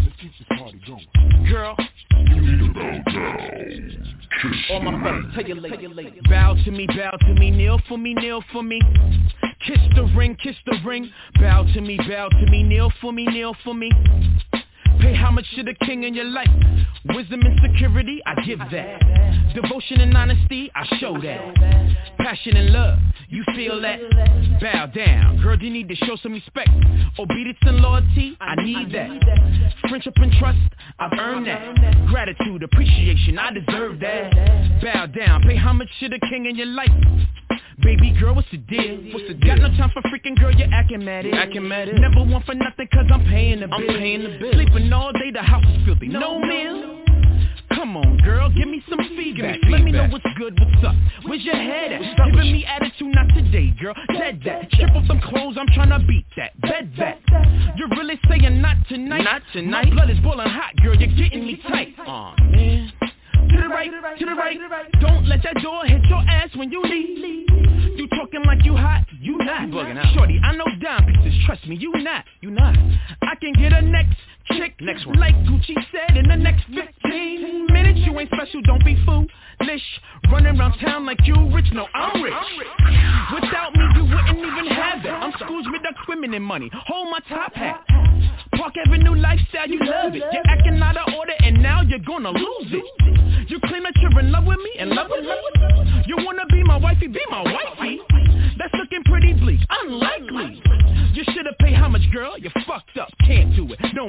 Girl, you need to bow down. All my fellas, tell your lady, bow to me, bow to me, kneel for me, kneel for me. Kiss the ring, kiss the ring. Bow to me, bow to me, kneel for me, kneel for me. Pay homage to the king in your life. Wisdom and security, I give that. Devotion and honesty, I show that. Passion and love, you feel that? Bow down, girl, you need to show some respect. Obedience and loyalty, I need that. Friendship and trust, I've earned that. Gratitude, appreciation, I deserve that. Bow down, pay homage to the king in your life. Baby girl, what's the deal? What's the deal? Got no time for freaking girl, you're acting mad. Acting mad. Never want for nothing cause I'm paying the bill. I'm paying the bill. Sleeping all day, the house is filthy. No, no meal. Come on, girl, give me some feedback. Me Let feedback. me know what's good, what's up. Where's your head at? What's Giving me attitude, not today, girl. Said that. Strip off some clothes, I'm trying to beat that. Bet that. You're really saying not tonight? Not tonight. My blood is boiling hot, girl. You're getting me tight. Aw, oh, man. To the right, to the right. Don't let that door hit your ass when you leave. You talking like you hot, you not. Bugging out. Shorty, I know dime pieces, trust me, you not. You not. I can get a next chick, next one. Like Gucci said, in the next fifteen minutes. You ain't special, don't be foolish. Running around town like you rich, no, I'm rich. Without me, you wouldn't even have that. I'm Scrooge with the women and money. Hold my top hat. Park Avenue lifestyle, you love it. You're acting out of order and now you're gonna lose it. You claim that you're in love with me, in love with me. You wanna be my wifey, be my wifey. That's looking pretty bleak, unlikely. You should've paid homage, girl, you fucked up, can't do it. No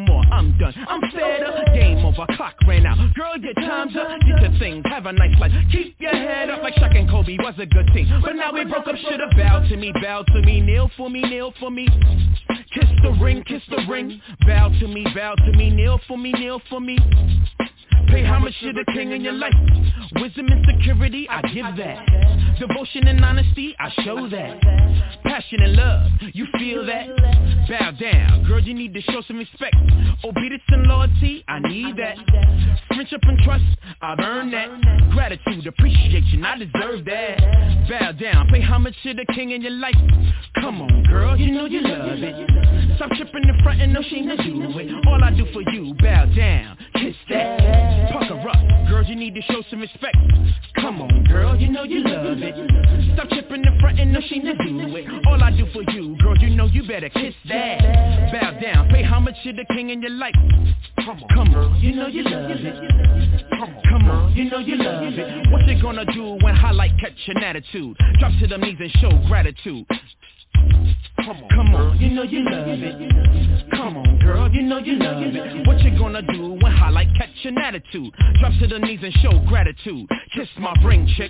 done. I'm fed up, game over, clock ran out. Girl, your time's up, get your things, have a nice life. Keep your head up like Shaq and Kobe was a good team. But now we broke up, shoulda bowed to me, bow to me, kneel for me, kneel for me. Kiss the ring, kiss the ring. Bow to me, bow to me, kneel for me, kneel for me. Pay homage to the king in your life. Wisdom and security, I give that. Devotion and honesty, I show that. Passion and love, you feel that? Bow down, girl, you need to show some respect. Obedience and loyalty, I need that. Friendship and trust, I've earned that. Gratitude, appreciation, I deserve that. Bow down, pay homage to the king in your life. Come on, girl, you know you love it. Stop tripping in front and no shame to do it. All I do for you, bow down, kiss that. Pucker up, girl, you need to show some respect. Come on, girl, you know you love it. Stop tripping in front and no shame to do it. All I do for you, girl, you know you better kiss that. Bow down, pay homage to the king in your life. Come on, come on, you know you love it. Come on, come on, you know you love it. What you gonna do when highlight catch an attitude? Drop to the knees and show gratitude. Come on, come on, you know you love it. Come on, girl, you know you love it. What you gonna do when highlight catch an attitude? Drop to the knees and show gratitude. Kiss my ring, chick.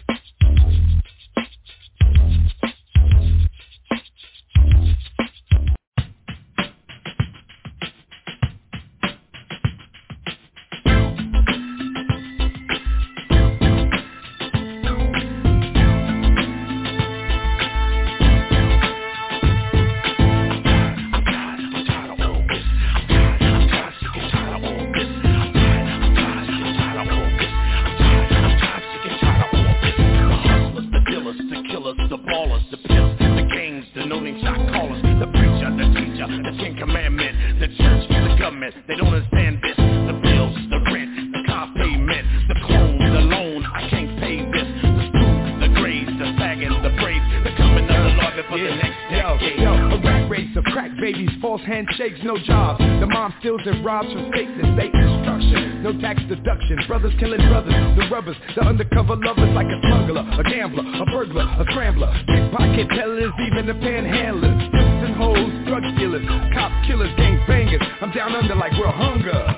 Handshakes, no jobs. The mom steals and robs from states and state destruction. No tax deduction. Brothers killing brothers. The rubbers, the undercover lovers like a smuggler, a gambler, a burglar, a scrambler. Pickpocket tellers, even the panhandlers. Pimps and hoes, drug dealers, cop killers, gang bangers. I'm down under like world hunger.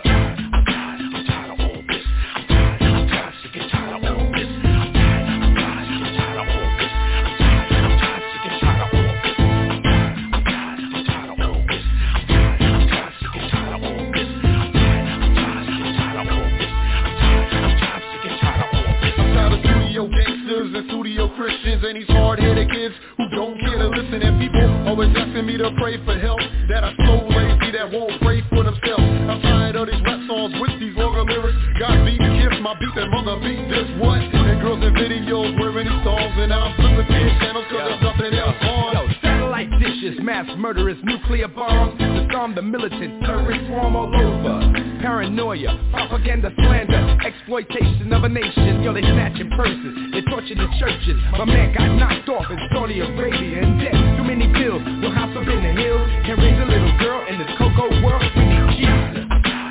To pray for help, that are so lazy that won't pray for themselves. I'm tired of these rap songs with these vulgar lyrics. Got beat, kiss my beat, that mother beat this what? And girls in videos wearing these songs, and I'm flipping these channels cause there's nothing else on. Yo, satellite dishes, mass murderers, nuclear bombs, disarm the militant, terrorist swarm all over. Paranoia, propaganda, slander, exploitation of a nation. Yo, they snatching purses, they torture the churches. My man got knocked off in Saudi Arabia in debt. Too many bills, no house up in the hills. Can't raise a little girl in this cocoa world. We need Jesus.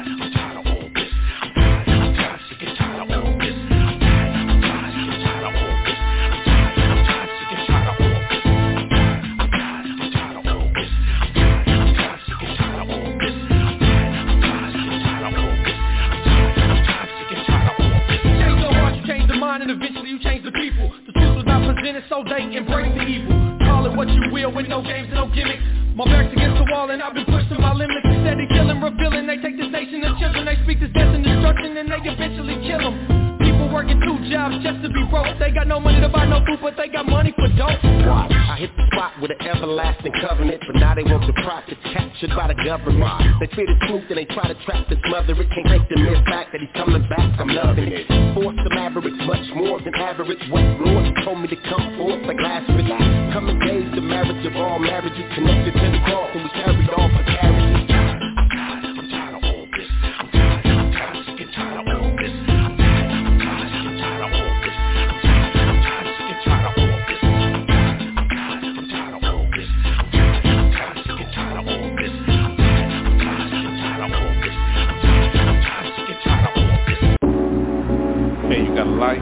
And eventually you change the people. The truth was not presented, so they embrace the evil. Call it what you will with no games and no gimmicks. My back's against the wall and I've been pushed to my limits. Steady killing, revealing, they take this nation of children. They speak this death and destruction and they eventually kill them. People working two jobs just to be broke. They got no money to buy no food, but they got money for dope. Watch, I hit the spot with an everlasting covenant, but now they want the profit captured by the government. They fear the truth and they try to trap this mother. It can't take the mere fact that he's coming back. I'm loving it. Forced the mavericks, much more than average. What Lord told me to come forth like Lazarus. Coming days, the marriage of all marriages connected to the cross, and we carried on for carriages. Hey, you got a light?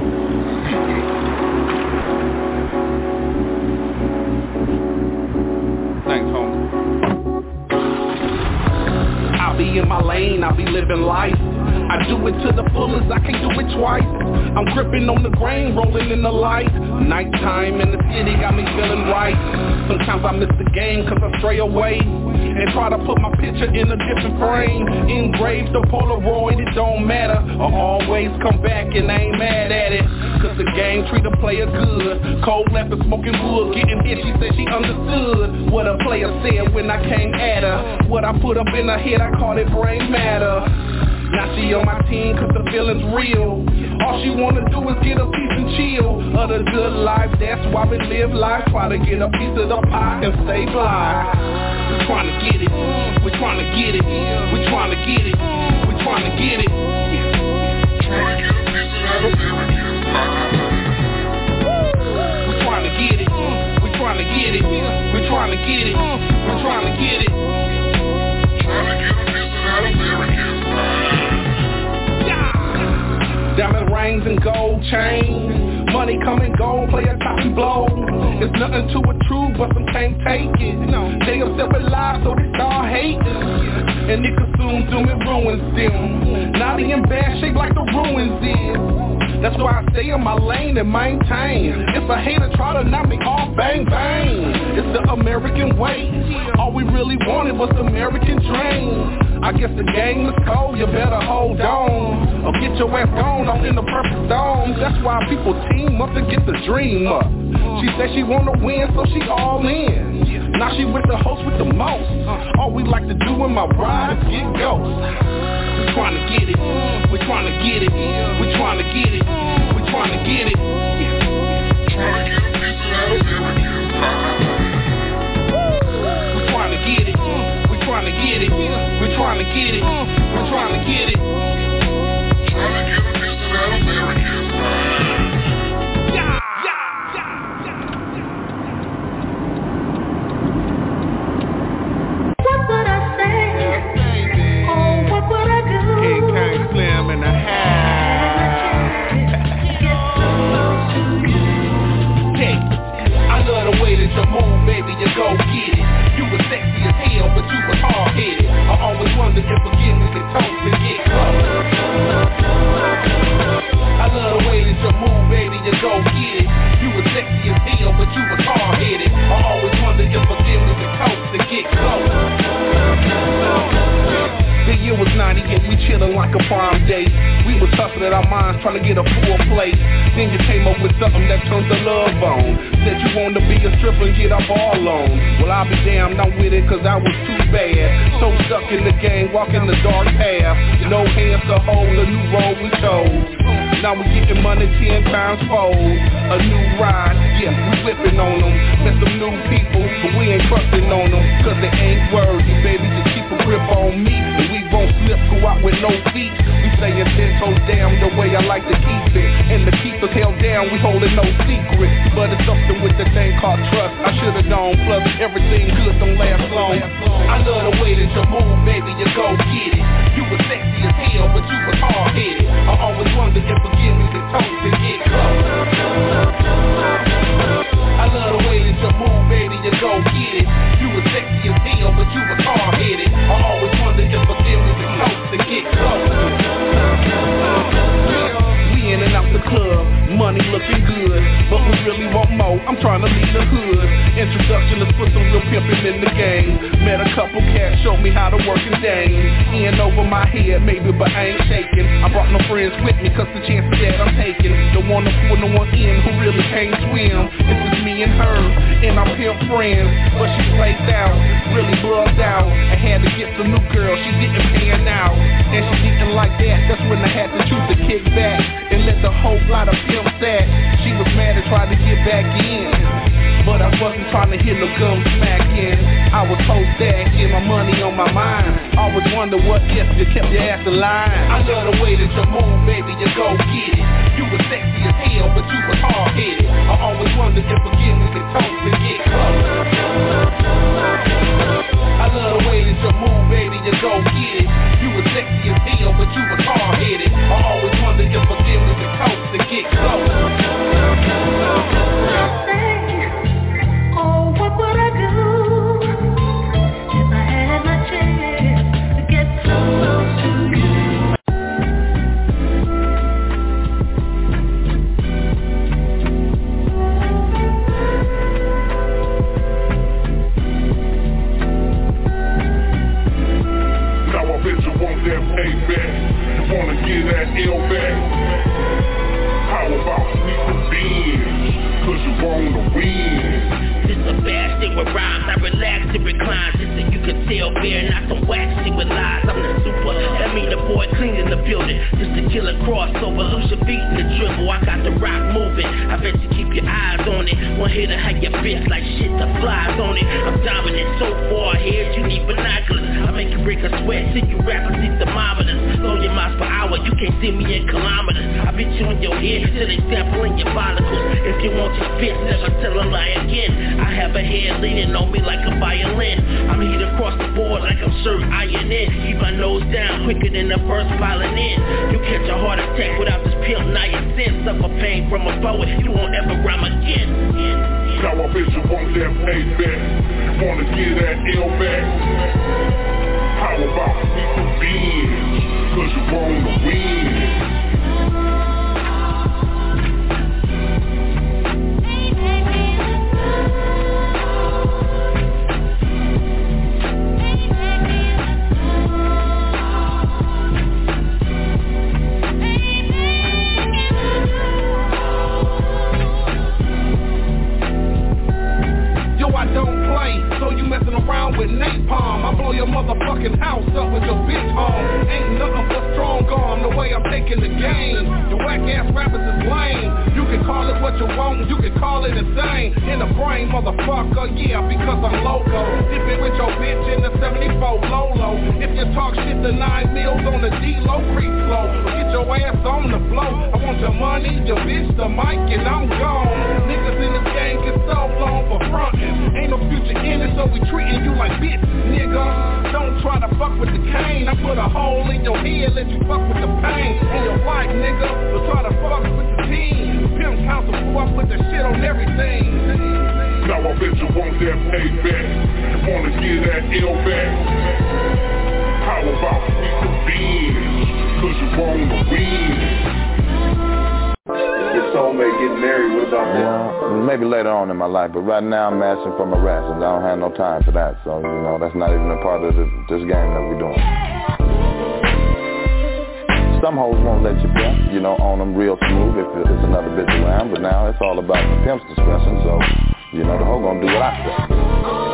Thanks, homie. Out I be in my lane, I be living life. I do it to the fullest, I can't do it twice. I'm gripping on the grain, rolling in the light. Nighttime in the city got me feeling right. Sometimes I miss the game cause I stray away and try to put my picture in a different frame. Engraved the Polaroid, it don't matter. I always come back and I ain't mad at it. Cause the game treat a player good. Cold left her smoking wood, getting hit, she said she understood what a player said when I came at her. What I put up in her head, I call it brain matter. Now she on my team cause the feeling's real. All she wanna do is get a piece and chill of the good life, that's why we live life. Try to get a piece of the pie and stay fly. We tryna get it, we tryna get it, we tryna get it, we tryna get it. Tryna get a piece of that American pie. We tryna get it, we tryna get it, we tryna get it, we tryna get it. Tryna get a piece of that American pie. Diamond rings and gold chains, money come and go, play a top and blow. It's nothing to it true, but some can't take it. They upset with lies, so they start hating, and it consumes them and ruins them. Now they in bad shape like the ruins is. That's why I stay in my lane and maintain. If a hater try to knock me off, bang bang. It's the American way. All we really wanted was the American dream. I guess the game is cold, you better hold on, or get your ass gone off in the purple dome. That's why people team up to get the dream up. She said she wanna win, so she all in. Now she with the host with the most. All we like to do in my ride is get ghosts. We tryna get it, we tryna get it, we tryna get it, we tryna get it. Tryna get a piece of that American pie. We tryna get it, we tryna get it, we tryna get it, we tryna get it. Tryna get a piece of that American pie. Slim in the house. Hey, I love the way that you move, baby, you go get it. You was sexy as hell, but you was hard-headed. I always wondered if forgiveness could toast and get close. I love the way that you move, baby, you go get it. You was sexy as hell, but you was hard-headed. I always wondered if forgiveness could toast and get close. The year was ninety-eight, we chillin' like a prime date. We was hustling our minds trying to get a full plate. Then you came up with something that turned the love on. Said you wanted to be a stripper and get our ball on. Well, I'll be damned, I'm with it cause I was too bad. So stuck in the game, walking the dark path. No hands to hold, a new road we chose. Now we getting money ten times fold. A new ride, yeah, we whipping on them. Met some new people, but we ain't trusting on them. Cause they ain't worthy, baby, just keep a grip on me. And we won't slip, go out with no feet. We staying ten toes down the way I like to keep it. And the keep us held down, we holding no secret. But it's something with the thing called trust. I should've known, plus everything good don't last long. I love the way that you move, baby, you go get it. You was sexy as hell, but you was hard-headed. I always wondered if forgiveness could toast and get close. I love the way that you move, baby, you go get it. You was sexy as hell, but you was hard-headed. I always wondered if forgiveness could toast and get close. We in and out the club, money looking good, but we really want more. I'm trying to leave the hood. Introduction, let's put some real pimpin' in the game. Met a couple cats, showed me how to work and dang. In over my head, maybe, but I ain't shaking. I brought no friends with me, cause the chances that I'm taking. Don't wanna pull no one in who really can't swim. It's just me and her, and our pimp friends. But she played out, really bugged out. I had to get some new girl, she didn't pan out. And she didn't like that, that's when I had to choose to kick back and let the whole lot of pimps at. She was mad and tried to get back in, but I wasn't trying to hit no gum smacking. I was post that, get my money on my mind. Always wonder what if you kept your ass alive. I love the way that you move, baby, you go get it. You was sexy as hell, but you was hard-headed. I always wondered if forgiveness could toast and get close. I love the way that you move, baby, you go get it. You was sexy as hell, but you was hard-headed. I always wondered if forgiveness could toast and get close. Oh, what would I do if I had my chance to get want that payback? You wanna get that L back? How about sweet revenge? Cause you wanna win. It's a bad thing with rhymes, I relax and recline. Just so you can tell beer, not some wax shit with lies. I'm the super, that mean the boy clean in the building. Just to kill a crossover, lose your beat in the dribble. I got the rock moving, I bet you keep your eyes on it. One hit to have your fist like shit, the flies on it. I'm dominant so far ahead, you need binoculars. I make you break a sweat till you rappers see thermometers. Blow your miles per hour, you can't see me in kilometers. I beat you in your head till they sample in your follicles. If you want your fist, never tell a lie again. I have a head leaning on me like a violin. I'm heat across the board like I'm Sir Iron in. Keep my nose down quicker than the first piling in. You catch a heart attack without this pill, now you sin. Suffer pain from a poet, you won't ever rhyme again. Now I bet you want that payback. You wanna get that L back? How about sweet revenge? Cause you wanna win. With napalm, I blow your motherfucking house up with your bitch home. Ain't nothing but strong arm the way I'm taking the game. Your whack ass rappers is lame. You can call it what you want, you can call it insane. In the brain, motherfucker, yeah, because I'm loco. Dip it with your bitch in the seventy-four Lolo. If you talk shit to nine mils on the D-Low, creep slow. Get your ass on the floor. I want your money, your bitch, the mic, and I'm gone. Niggas in this game get so long for frontin'. Ain't no future in it, so we treating you like bitch, nigga. Don't try to fuck with the cane. I put a hole in your head, let you fuck with the pain. And your wife, nigga, will try to fuck with the team. Pimp council pull up with the shit on everything. Now I bet you want that payback. You wanna get that L back? How about sweet revenge? Cause you wanna win. Your soulmate getting married, what about that? Well, maybe later on in my life, but right now I'm asking for my rations. I don't have no time for that, so, you know, that's not even a part of the, this game that we're doing. Some hoes won't let you pimp, you know, own them real smooth if there's another bitch around, but now it's all about the pimp's discretion, so, you know, the hoe gonna do what I say.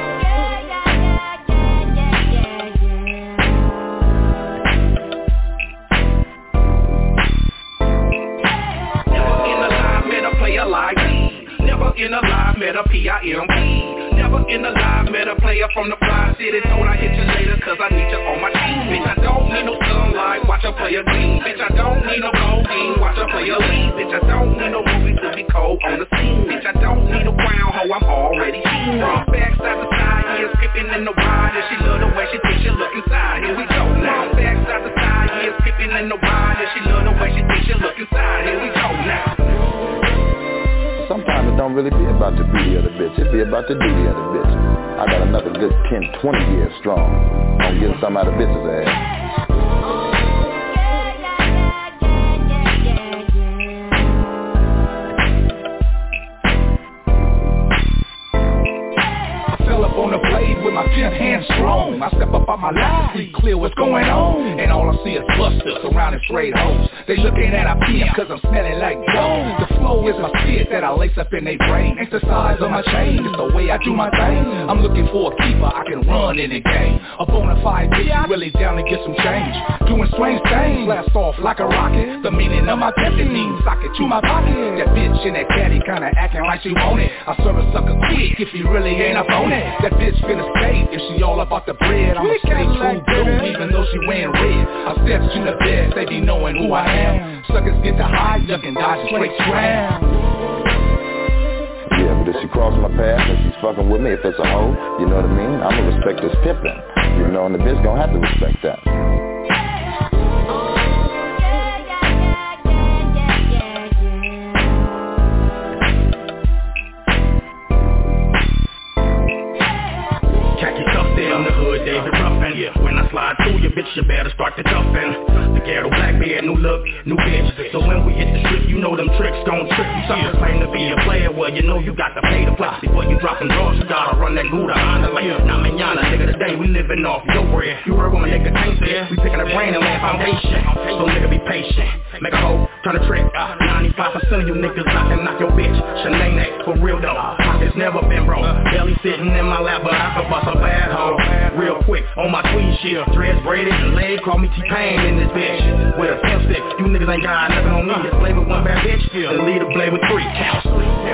Like me. Never in a live met a P I M P. Never in a live met a player from the fly city. Told I hit you later cause I need you on my team. Bitch, I don't need no sunlight, watch a player gleam. Bitch, I don't need no codeine, watch a player leave. Bitch, I don't need no movie to be cold on the scene. Bitch, I don't need a crown, ho, I'm already seen. From backside to side, yeah, skipping in the ride. And she love the way she thinks she look inside. Here we go now. From backside to side, yeah, skipping in the ride. And she love the way she thinks she look inside. Here we go now. Sometimes it don't really be about the beauty of the bitch, it be about the duty of the bitch. I got another good ten, twenty years strong on getting some out of bitch's ass. Up on the blade with my fifth hand strong. I step up on my lap to see clear what's going on. And all I see is busters surrounding straight hoes. They looking at a P M cause I'm smelling like gold. The flow is my spit that I lace up in they brain. Ain't the size of my chain, it's the way I do my thing. I'm looking for a keeper, I can run in the game. A bona fide bitch, really down to get some change. Doing strange things, blast off like a rocket. The meaning of my pimpin' means socket to my pocket. That bitch in that caddy kinda acting like she want it. I serve a sucker quick if he really ain't up on it. That bitch finna stay if she all about the bread. I'ma stay true blue even though she wearing red. I steps to the bed, they be knowing who I am. Suckers get to hide, duck and dodge straight scram. Yeah, but if she cross my path and she's fucking with me, if it's a hoe, you know what I mean? I'ma respect this pimpin', you know, and the bitch gon' have to respect that. Khaki cuffs there on the hood, David Ruffin. Yeah, when I slide through, your bitch bitch, you better start the cuffin'. The ghetto black beard, new look, new bitch. So when we hit the strip, you know them tricks gon' trick you. Some claim to be a player, well, you know you got to pay the price. Before you drop them drugs, you gotta run that Gouda Honda like nah, manana, nigga, today we living off your bread. You heard what my nigga Tank said? We picking a brain and laying foundation. So nigga, be patient. Make a hoe, turn a trick. Uh, ninety-five percent of you niggas I can knock your bitch. Shanae, for real though. Pockets never been broke. Belly sitting in my lap, but I could bust a bad hoe. Real quick, on my tweed shield. Dreads braided and leg, call me T-Pain in this bitch. With a pimp stick, you niggas ain't got nothing on me. Just play with one bad bitch, and lead a play with three counts.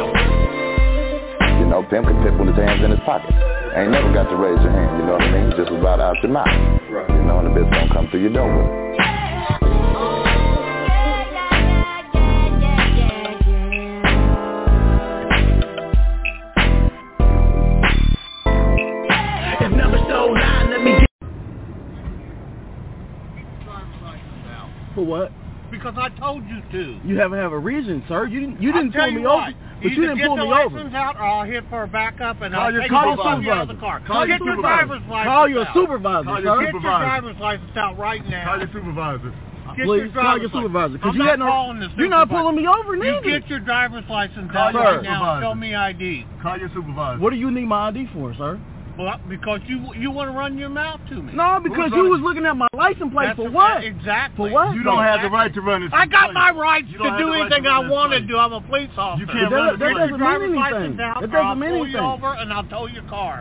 You know, Pimp can tip with his hands in his pocket. Ain't never got to raise your hand, you know what I mean? Just about out your mouth. Right. You know, and the bitch don't come through your door with it. If never so line, let me get For what? Because I told you to. You haven't have a reason, sir. You didn't. You didn't I'll pull me you what, over. But you didn't pull me over. Get the license out, or I'll hit for a backup, and call I'll your, take call you your out of the car. Call get your, your driver's license. Call your out. supervisor. Call sir. your get supervisor. your driver's license out right now. Call your supervisor. Get Please your call your supervisor. Because you had no. You're not pulling me over, neither. You get your driver's license call out your right now. supervisor. Show me I D. Call your supervisor. What do you need my I D for, sir? Well, because you you want to run your mouth to me. No, because you was looking at my license plate. That's for what? Exactly. For what? You don't have the right to run this. I got my rights to do right anything to I want to do. I'm a police officer. You can't that, run that, that doesn't driver's mean license anything. out, That doesn't mean I'll pull anything. you over and I'll tow your car.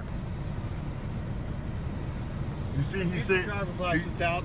You see, he Get said. your driver's license out.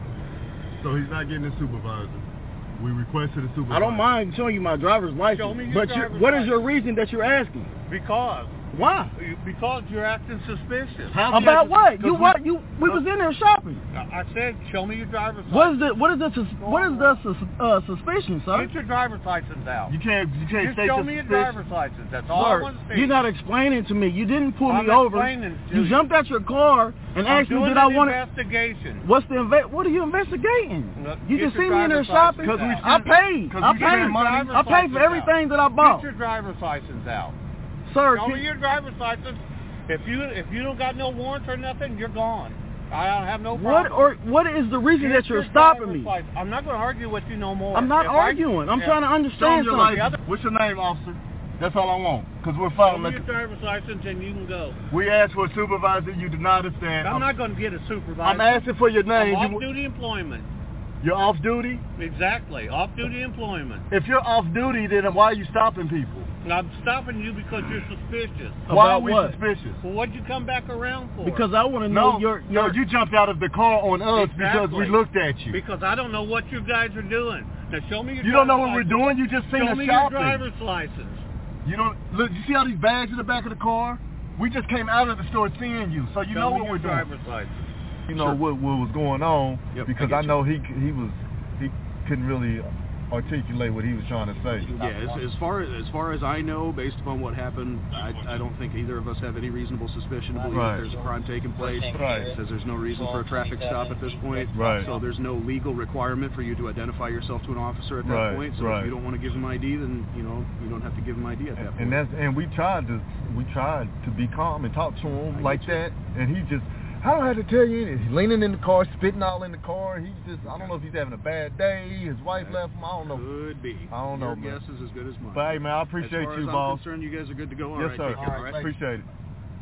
So he's not getting a supervisor. We requested a supervisor. I don't mind showing you my driver's license. Show me your but driver's what is license. your reason that you're asking? Because. Why? Because you're acting suspicious. How About what? You what? You we was in there shopping. I said, show me your driver's license. What is the what is the sus- what is the sus- uh, suspicion, sir? Get your driver's license out. You can't you can't Just say show me your driver's license. That's all sir, I want to see. You're not explaining to me. You didn't pull I'm me over. explaining to You you. jumped out your car and I'm asked me doing did I an want to. investigation. What's the inve- What are you investigating? Look, you get just your see me in there driver's shopping. license out. I paid. I Get paid. your driver's I paid for license everything out. that I bought. Get your driver's license out. Sir, show can- me your driver's license. If you if you don't got no warrants or nothing, you're gone. I don't have no problem. What or what is the reason Get that you're your stopping driver's me? license. I'm not going to argue with you no more. I'm not If arguing. I, I'm if, trying to understand your something. license. What's your name, officer? That's all I want. Because we're Show following me the... your driver's license and you can go. We asked for a supervisor. You denied us that. I'm, I'm not going to get a supervisor. I'm asking for your name. I'm You- off-duty employment. You're off duty? Exactly. Off-duty employment. If you're off duty, then why are you stopping people? And I'm stopping you because you're suspicious. Why About are we what? suspicious? Well, what'd you come back around for? Because I want to know No, your no, your. you jumped out of the car on us because we Exactly. looked at you. Because I don't know what you guys are doing. Now show me your You don't know driver's what we're license. doing? You just seen Show us me shopping. your driver's license. You don't look. You see all these bags in the back of the car? We just came out of the store seeing you, so you Show know me what your we're doing. driver's license. You know what, what was going on Yep, because I I, get know he he was he couldn't really articulate what he was trying to say. Yeah, as, as far as, as far as I know, based upon what happened, I, I don't think either of us have any reasonable suspicion to believe Right. that there's a crime taking place. Right. It says there's no reason for a traffic stop at this point. Right. So there's no legal requirement for you to identify yourself to an officer at that Right, point. So right. if you don't want to give him I D, then you know you don't have to give him I D at that point. And that's and we tried to we tried to be calm and talk to him like that, and he just I don't have to tell you anything. He's leaning in the car, spitting all in the car. He's just I don't know if he's having a bad day. His wife left him. I don't know. Could be. I don't know, Your man. guess is as good as mine. But hey, man, I appreciate as far you, as boss. I'm concerned, you guys are good to go. All yes, right, sir. take care, all right? Appreciate it.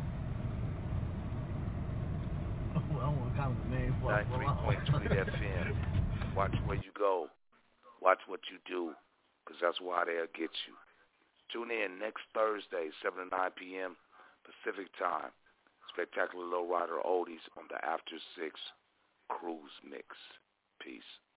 ninety-three point three F M. Watch where you go. Watch what you do, because that's why they'll get you. Tune in next Thursday, seven to nine p.m. Pacific Time. Spectacular Lowrider Oldies on the After Six Cruise Mix. Peace.